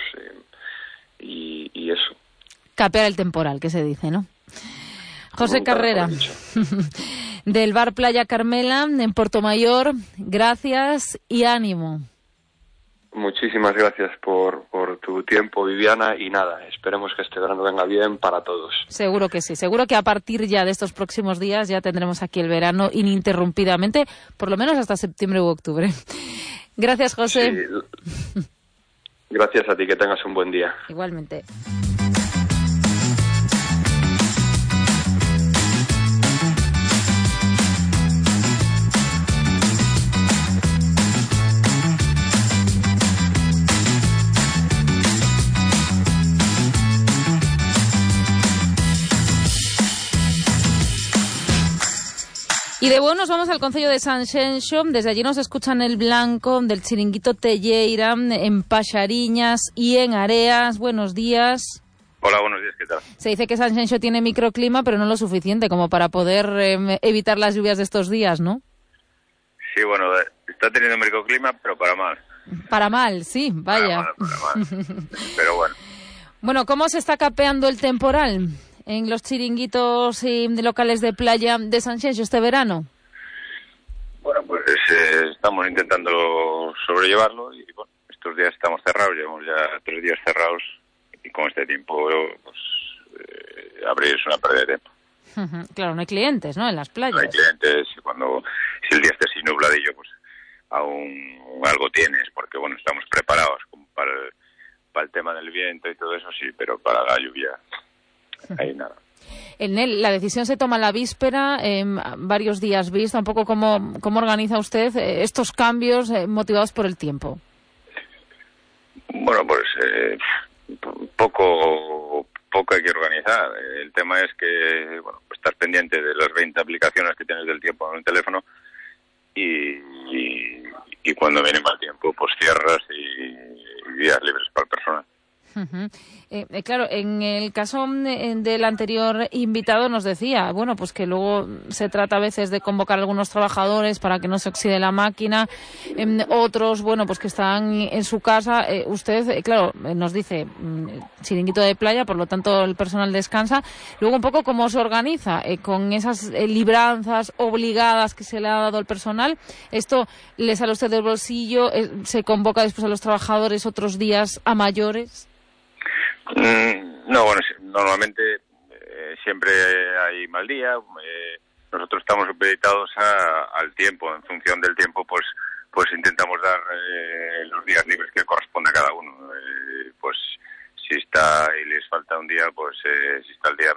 y eso. Capear el temporal, que se dice, ¿no? José Carrera, del Bar Playa Carmela, en Portomayor, gracias y ánimo. Muchísimas gracias por tu tiempo, Viviana, y nada, esperemos que este verano venga bien para todos. Seguro que sí, seguro que a partir ya de estos próximos días ya tendremos aquí el verano ininterrumpidamente, por lo menos hasta septiembre u octubre. Gracias, José. Sí. Gracias a ti, que tengas un buen día. Igualmente. Y de bueno nos vamos al concello de Sanxenxo. Desde allí nos escuchan el blanco del chiringuito Telleira en Paxariñas y en Areas. Buenos días. Hola, buenos días, ¿qué tal? Se dice que Sanxenxo tiene microclima, pero no lo suficiente como para poder evitar las lluvias de estos días, ¿no? Sí, bueno, está teniendo microclima, pero para mal. Para mal, sí, vaya. Para mal. Pero bueno. Bueno, ¿cómo se está capeando el temporal en los chiringuitos y locales de playa de Sanxenxo este verano? Bueno, pues estamos intentando sobrellevarlo y bueno, estos días estamos cerrados, llevamos ya 3 días cerrados y con este tiempo pues abrir es una pérdida de tiempo. Claro, no hay clientes, ¿no?, en las playas. No hay clientes y si el día está así nubladillo, pues aún algo tienes, porque bueno, estamos preparados como para el tema del viento y todo eso, sí, pero para la lluvia ahí nada. La decisión se toma la víspera, varios días vista, un poco cómo organiza usted estos cambios motivados por el tiempo. Bueno, pues poco hay que organizar. El tema es que bueno, pues estás pendiente de las 20 aplicaciones que tienes del tiempo en el teléfono y cuando viene mal tiempo pues cierras y días libres para el personal. Claro, en el caso del anterior invitado nos decía, bueno, pues que luego se trata a veces de convocar a algunos trabajadores para que no se oxide la máquina, otros, bueno, pues que están en su casa. Usted, claro, nos dice chiringuito de playa, por lo tanto el personal descansa. Luego un poco cómo se organiza con esas libranzas obligadas que se le ha dado al personal. ¿Esto le sale a usted del bolsillo? ¿Se convoca después a los trabajadores otros días a mayores? No, bueno, normalmente siempre hay mal día. Nosotros estamos supeditados al tiempo. En función del tiempo, pues intentamos dar los días libres que corresponde a cada uno. Pues si está y les falta un día, pues si está el día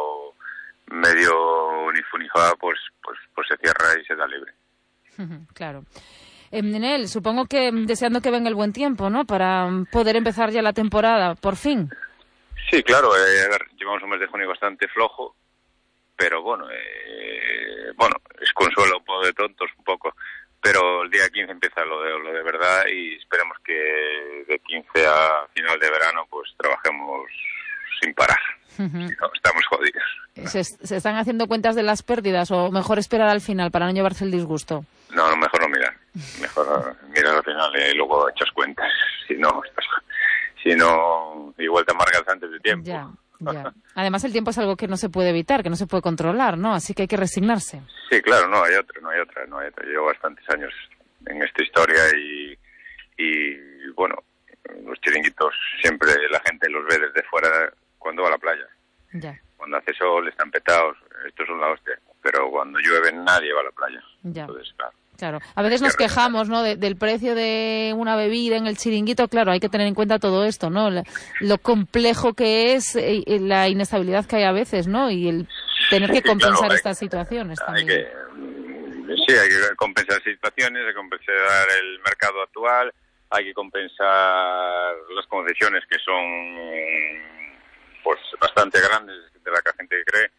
medio unifunifado, pues se cierra y se da libre. Claro. Nenel, supongo que deseando que venga el buen tiempo, ¿no?, para poder empezar ya la temporada, por fin. Sí, claro, llevamos un mes de junio bastante flojo, pero bueno, es consuelo un poco de tontos, un poco, pero el día 15 empieza lo de verdad y esperemos que de 15 a final de verano pues trabajemos sin parar. Si no, estamos jodidos. ¿Se están haciendo cuentas de las pérdidas o mejor esperar al final para no llevarse el disgusto? No, mejor no mirar. Mejor mirar al final y luego echas cuentas. Si Si no, igual te amargas antes de tiempo. Ya. Además, el tiempo es algo que no se puede evitar, que no se puede controlar, ¿no? Así que hay que resignarse. Sí, claro, no hay otra. Llevo bastantes años en esta historia y bueno, los chiringuitos siempre la gente los ve desde fuera cuando va a la playa. Ya. Cuando hace sol están petados, esto es una hostia. Pero cuando llueve nadie va a la playa. Ya. Entonces, Claro, a veces nos quejamos, ¿no?, del precio de una bebida en el chiringuito. Claro, hay que tener en cuenta todo esto, ¿no? Lo complejo que es la inestabilidad que hay a veces, ¿no? Y el tener que compensar estas situaciones también. Hay que compensar situaciones, hay que compensar el mercado actual, hay que compensar las concesiones que son pues bastante grandes de la que la gente cree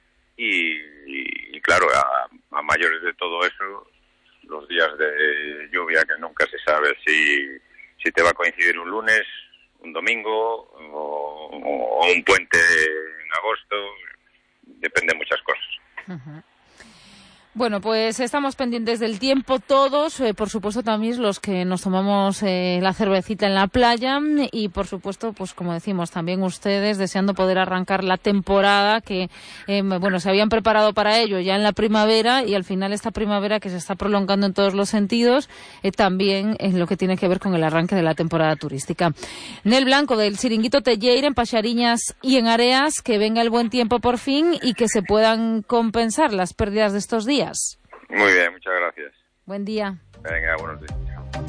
y claro, a mayores de todo eso, los días de lluvia que nunca se sabe si te va a coincidir un lunes, un domingo o un puente en agosto, depende de muchas cosas. Uh-huh. Bueno, pues estamos pendientes del tiempo todos, por supuesto también los que nos tomamos la cervecita en la playa y por supuesto, pues como decimos, también ustedes deseando poder arrancar la temporada que, se habían preparado para ello ya en la primavera y al final esta primavera que se está prolongando en todos los sentidos, también en lo que tiene que ver con el arranque de la temporada turística. Nel Blanco del Chiringuito Telleira en Paxariñas y en Areas, que venga el buen tiempo por fin y que se puedan compensar las pérdidas de estos días. Muy bien, muchas gracias. Buen día. Venga, buenos días.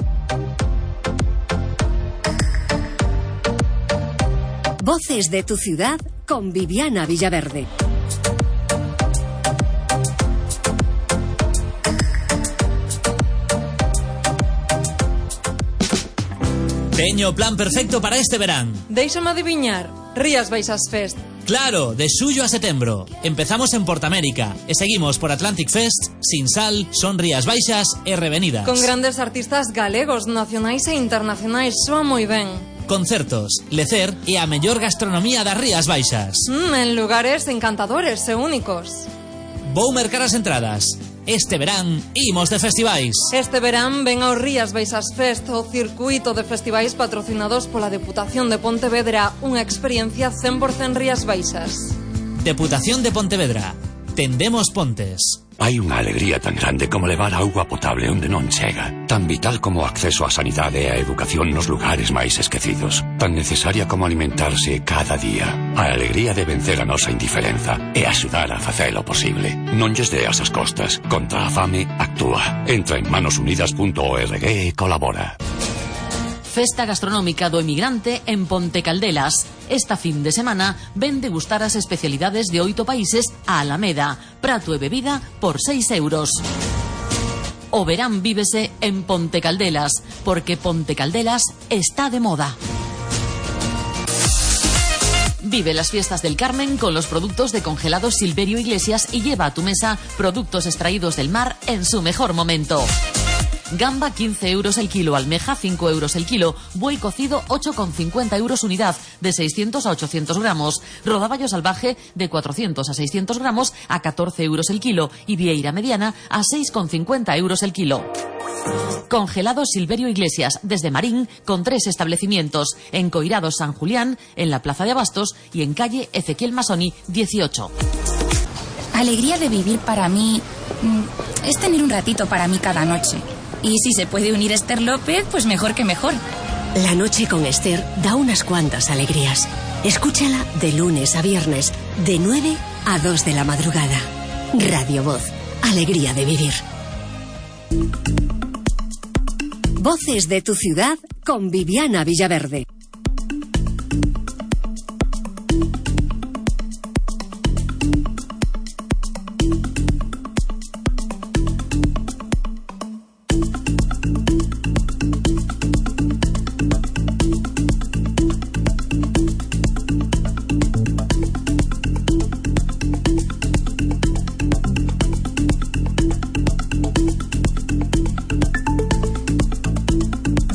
Voces de tu ciudad con Viviana Villaverde. Teño plan perfecto para este verán. Déixame adiviñar, Rías Baixas Fest. Claro, de xullo a setembro. Empezamos en Portamérica e seguimos por Atlantic Fest, Sinsal, Son Rías Baixas e Revenidas. Con grandes artistas galegos, nacionais e internacionais, soa moi ben. Concertos, lecer e a mellor gastronomía das Rías Baixas. En lugares encantadores e únicos. Vou mercar as entradas. Este verán imos de festivais. Este verán ven ao Rías Baixas Fest, o circuito de festivais patrocinados pola Deputación de Pontevedra, unha experiencia 100% Rías Baixas. Deputación de Pontevedra. Tendemos pontes. Hai unha alegría tan grande como levar auga potable onde non chega, tan vital como o acceso á sanidade e á educación nos lugares máis esquecidos, tan necesaria como alimentarse cada día. A alegría de vencer a nosa indiferenza e axudar a facelo posible. Non lles deas as costas. Contra a fame, actúa. Entra en manosunidas.org e colabora. Festa gastronómica do emigrante en Ponte Caldelas. Esta fin de semana ven degustar as especialidades de 8 países a Alameda. Prato e bebida por 6 euros. O verán vívese en Ponte Caldelas, porque Ponte Caldelas está de moda. Vive las fiestas del Carmen con los productos de congelados Silverio Iglesias y lleva a tu mesa productos extraídos del mar en su mejor momento. Gamba 15 euros el kilo, almeja 5 euros el kilo, buey cocido 8,50 euros unidad de 600 a 800 gramos, rodaballo salvaje de 400 a 600 gramos a 14 euros el kilo y vieira mediana a 6,50 euros el kilo. Congelados Silverio Iglesias desde Marín con 3 establecimientos, en Coirados San Julián, en la Plaza de Abastos y en calle Ezequiel Masoni 18. Alegría de vivir para mí es tener un ratito para mí cada noche. Y si se puede unir Esther López, pues mejor que mejor. La noche con Esther da unas cuantas alegrías. Escúchala de lunes a viernes, de 9 a 2 de la madrugada. Radio Voz, alegría de vivir. Voces de tu ciudad con Viviana Villaverde.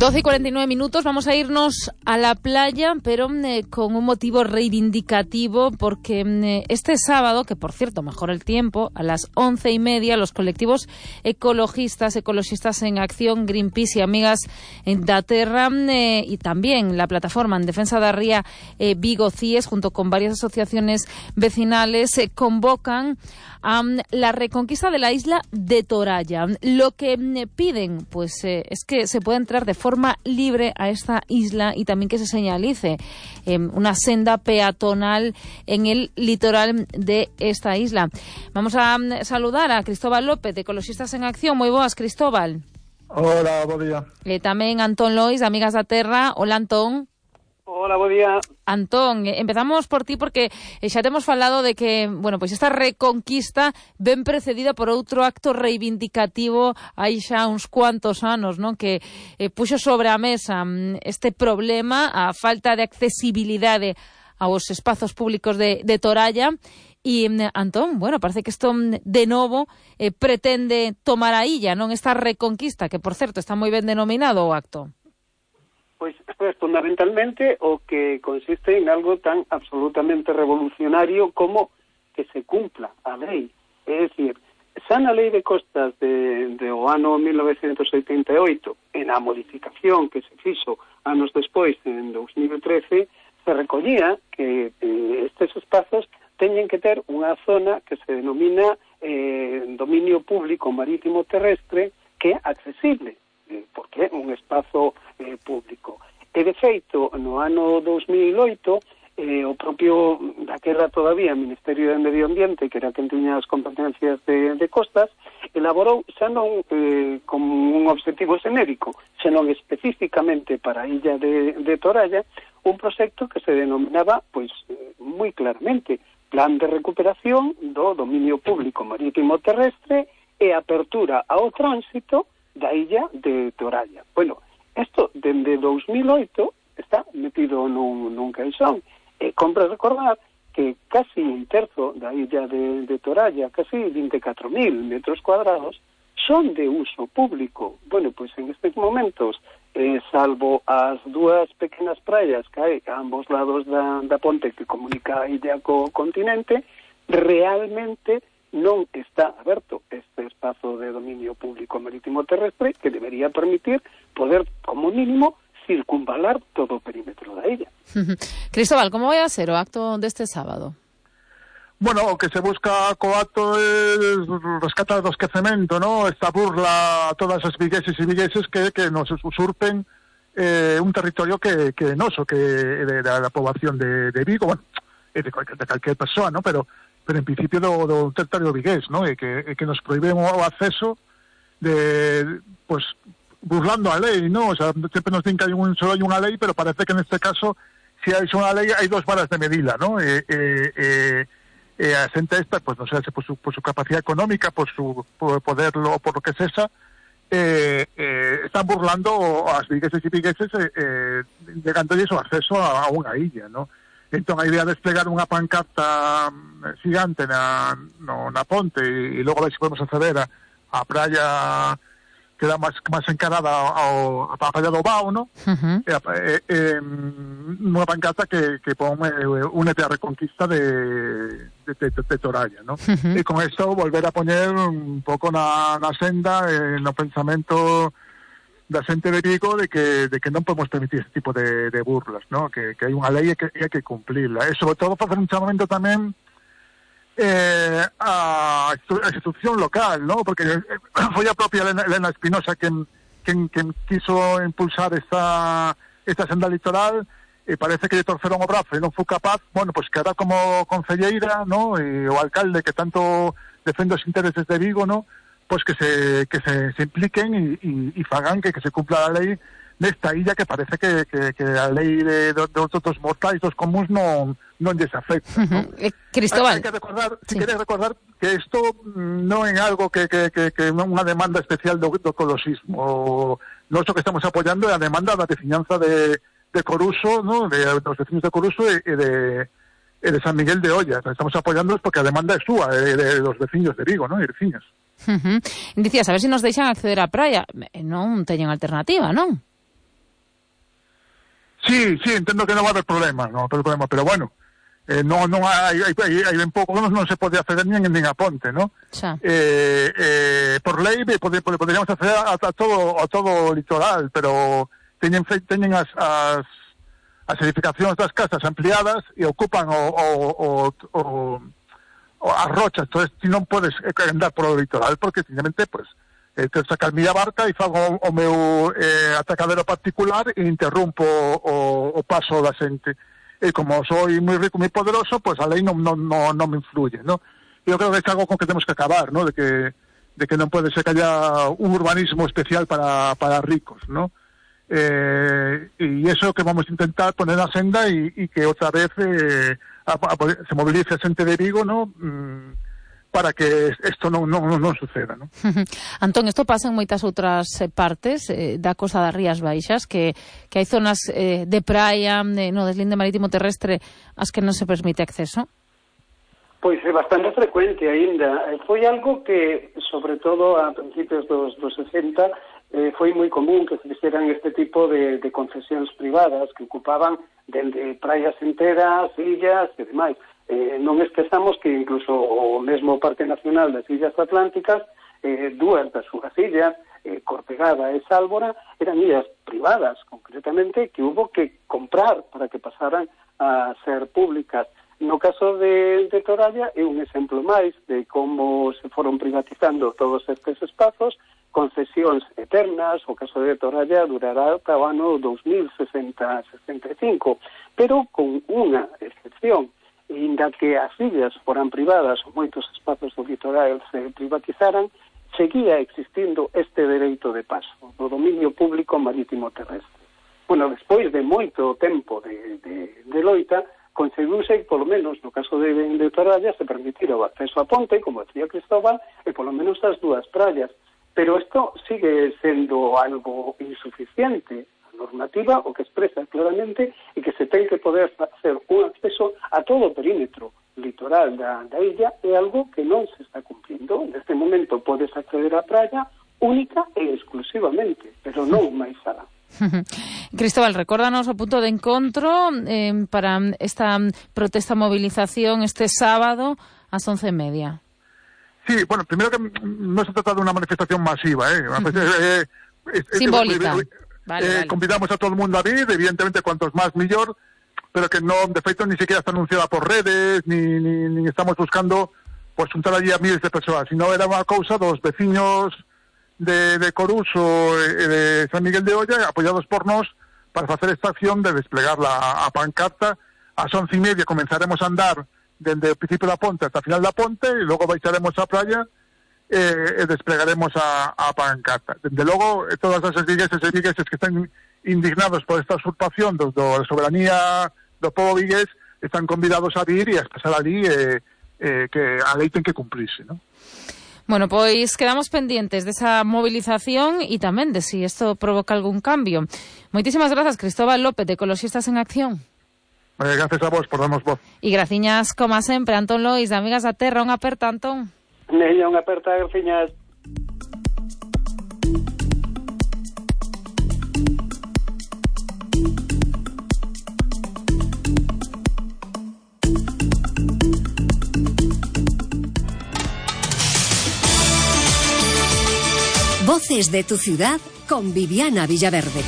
12:49, vamos a irnos a la playa, pero con un motivo reivindicativo, porque este sábado, que por cierto mejora el tiempo, a las 11:30, los colectivos ecologistas en acción, Greenpeace y Amigas da Terra, y también la plataforma en defensa da Ría Vigo CIES, junto con varias asociaciones vecinales, convocan a la reconquista de la isla de Toralla. Lo que piden pues es que se pueda entrar de forma libre a esta isla y también que se señalice una senda peatonal en el litoral de esta isla. Vamos a saludar a Cristóbal López, de Ecologistas en Acción. Moi boas, Cristóbal. Hola, bo día. Tamén Antón Lois, de Amigas da Terra. Hola, Antón. Hola, bo día. Antón, empezamos por ti porque xa temos falado de que, bueno, pois esta reconquista ven precedida por outro acto reivindicativo hai xa uns cuantos anos, non? Que puxo sobre a mesa este problema, a falta de accesibilidade aos espazos públicos de Toralla. E, Antón, bueno, parece que isto de novo pretende tomar a illa, non? Esta reconquista, que, por certo, está moi ben denominado o acto. Pois, fundamentalmente, o que consiste en algo tan absolutamente revolucionario como que se cumpla a lei. É dicir, xa na lei de costas do ano 1988, en a modificación que se fixo anos despois, en 2013, se recollía que estes espazos teñen que ter unha zona que se denomina dominio público marítimo terrestre, que é accesible, porque é un espazo público. E, de feito, no ano 2008, o propio, daquela todavía, Ministerio de Medio Ambiente, que era quen tiña as competencias de costas, elaborou, xa non como un objetivo xenérico, senón especificamente para a illa de Toralla, un proxecto que se denominaba, pois, moi claramente, Plan de Recuperación do Dominio Público Marítimo Terrestre e apertura ao tránsito da illa de Toralla. Bueno, isto, dende 2008, está metido nun caixón. E compre recordar que casi un terzo da illa de Toralla, casi 24.000 metros cuadrados, son de uso público. Bueno, pois en estes momentos, salvo as dúas pequenas praias que hai a ambos lados da ponte que comunica a illa co continente, realmente non está aberto este espazo de dominio público marítimo terrestre que debería permitir poder, como mínimo, circunvalar todo o perímetro da illa. Cristóbal, como vai a ser o acto deste sábado? Bueno, o que se busca co acto é rescatar do esquecemento, ¿no? Esta burla a todas as vigueses e vigueses que nos usurpen un territorio que é noso, que é da poboación de Vigo, bueno, de calquer persoa, ¿no? Pero en principio do territorio vigués, ¿no? E que nos prohíben o acceso de, pues, burlando a lei, ¿no? O sea, sempre nos din que solo hai unha lei, pero parece que neste caso, si hai unha lei, hai dos varas de medila, ¿no? A xente esta, pues, non sei, por su capacidad económica, por su poderlo, por lo que cesa, están burlando as vigueses e vigueses, negándoles o acceso a unha illa, ¿no? Entón, a idea de desplegar unha pancarta xigante na ponte e logo a ver se podemos acceder a praia que dá máis encarada a praia do Bao, ¿no? Unha pancarta que pon únete a reconquista de Toralla, ¿no? E con isto volver a poñer un pouco na senda, no pensamento da xente de Vigo de que non podemos permitir este tipo de burlas, ¿no? Que hai unha lei e que hai que cumplirla. E sobre todo facer un chamamento tamén a institución local, ¿no? Porque foi a propia Elena Espinosa quen quiso impulsar esta senda litoral e parece que lle torceron o brazo e non foi capaz, bueno, pues que ahora como concelleira, ¿no? E o alcalde que tanto defende os intereses de Vigo, ¿no? Pues que se impliquen e fagan que se cumpla a lei nesta illa que parece que a lei dos mortais, dos comuns non lles afecta, ¿no? Cristóbal, hai que recordar que isto non é algo que unha demanda especial do ecoloxismo. Nós o que estamos apoiando é a demanda da veciñanza de Coruso, ¿no? Dos veciños de Coruso e de San Miguel de Ollas. Estamos apoiando porque a demanda é súa, de dos veciños de Vigo, ¿no? E veciñas. Dicías, a ver se nos deixan acceder á praia. Non teñen alternativa, non? Sí, entendo que non vai haber problemas, pero bueno, non hai ben pouco, non se pode acceder nin a ponte, ¿no? Por lei poderíamos acceder a todo o litoral, pero teñen as edificacións das casas ampliadas e ocupan as rochas, entonces ti non podes andar polo litoral porque simplemente, pues, te sacar mi barca e fago o meu atacadero particular e interrumpo o paso da xente. E como soy moi rico, moi poderoso, pues a lei non me influye, ¿no? Eu creo que é algo con que temos que acabar, ¿no? De que non pode ser que haya un urbanismo especial para ricos, ¿no? Y eso que vamos a intentar poner na senda y que outra vez se movilice a xente de Vigo, ¿no? Para que isto non suceda, ¿no? Antón, isto pasa en moitas outras partes da costa das Rías Baixas, que hai zonas de praia, no deslinde marítimo terrestre, as que non se permite acceso? Pois é bastante frecuente aínda. Foi algo que, sobre todo a principios dos 60, foi moi común que se fixeran este tipo de concesións privadas que ocupaban dende praias enteras, illas e demais. Non esquezamos que incluso o mesmo Parque Nacional das Illas Atlánticas, dúas das súas illas, Cortegada e Sálvora, eran illas privadas, concretamente, que hubo que comprar para que pasaran a ser públicas. No caso de Toralla é un exemplo máis de como se foron privatizando todos estes espazos, concesións eternas. O caso de Toralla durará ata o ano 2060-65, pero con unha excepción. Inda que as illas foran privadas ou moitos espazos do litoral se privatizaran, seguía existindo este dereito de paso do dominio público marítimo terrestre. Bueno, despois de moito tempo de loita, conseguiuse, polo menos no caso de Toralla, se permitira o acceso a ponte, como decía Cristóbal, e polo menos as dúas praias. Pero isto sigue sendo algo insuficiente. Normativa o que expresa claramente e que se ten que poder facer un acceso a todo o perímetro litoral da illa é algo que non se está cumplindo. Neste momento podes acceder á praia única e exclusivamente, pero non máis alá. Cristóbal, recórdanos o punto de encontro para esta protesta movilización este sábado ás 11:30. Sí, bueno, primero que non se trata de unha manifestación masiva, simbólica. Vale. Convidamos a todo el mundo a vir, evidentemente cuantos más mellor, pero que non, de feito, ni siquiera está anunciada por redes, ni estamos buscando pues juntar allí a miles de persoas, sino era unha cousa dos veciños de Coruso e de San Miguel de Olla, apoyados por nós, para facer esta acción de desplegar a pancarta. Ás 11:30 comenzaremos a andar dende o principio da ponte hasta o final da ponte, e logo baixaremos á praia e desplegaremos a pancarta. Desde logo, todas as vigueses e vigueses que están indignados por esta usurpación da soberanía do povo vigués están convidados a vir e a expresar ali que a lei ten que cumprirse, ¿no? Bueno, pois quedamos pendientes desa movilización e tamén de si isto provoca algún cambio. Moitísimas grazas, Cristóbal López, de Ecoloxistas en Acción. Gracias a vos por darnos voz. E graciñas, como sempre, Antón Lois, de Amigas da Terra. Unha aperta, Antón. Nella, unha aperta, graciñas. Voces de tu ciudad con Viviana Villaverde.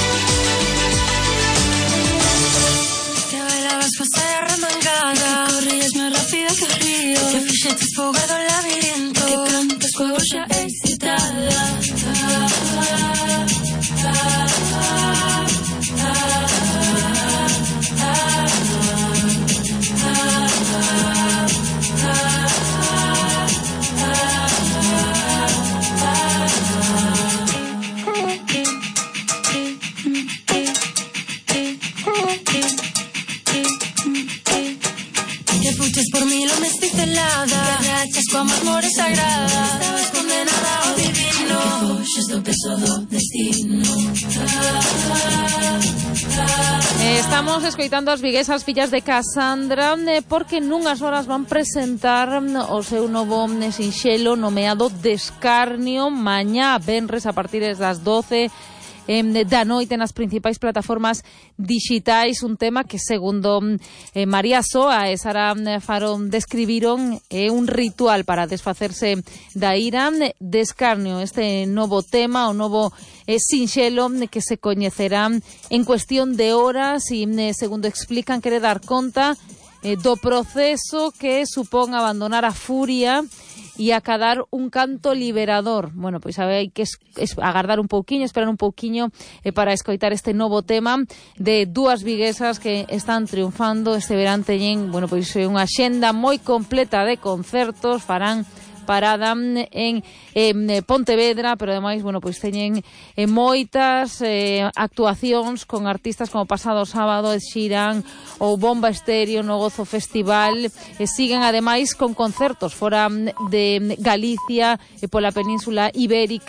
Que bailabas pasada remangada, que corrías más rápido que el río, que fichetes fogado el laberinto, que cantas con voz ya excitada. Por mí lo me estoy celada, te rachas como amor sagrada, estabas condenada ao divino, que foxes do peso do destino. Estamos escoitando as viguesas fillas de Casandra porque nunhas horas van presentar o seu novo sinxelo nomeado Descarnio mañá venres a partir das 12 da noite nas principais plataformas digitais, un tema que, segundo María Soa e Sara Faro describiron, é un ritual para desfacerse da ira de escarnio. Este novo tema, o novo sinxelo, que se coñecerá en cuestión de horas e, segundo explican, quere dar conta do proceso que supón abandonar a furia e acadar un canto liberador. Bueno, pois hai que agardar un pouquiño, esperar un pouquiño para escoitar este novo tema de dúas viguesas que están triunfando. Este verán teñen, bueno, pois unha axenda moi completa de concertos, farán parada en Pontevedra, pero ademais, bueno, pois teñen moitas actuacións con artistas como pasado sábado Ed Sheeran ou Bomba Estéreo no Gozo Festival. Siguen ademais con concertos fora de Galicia e pola Península Ibérica.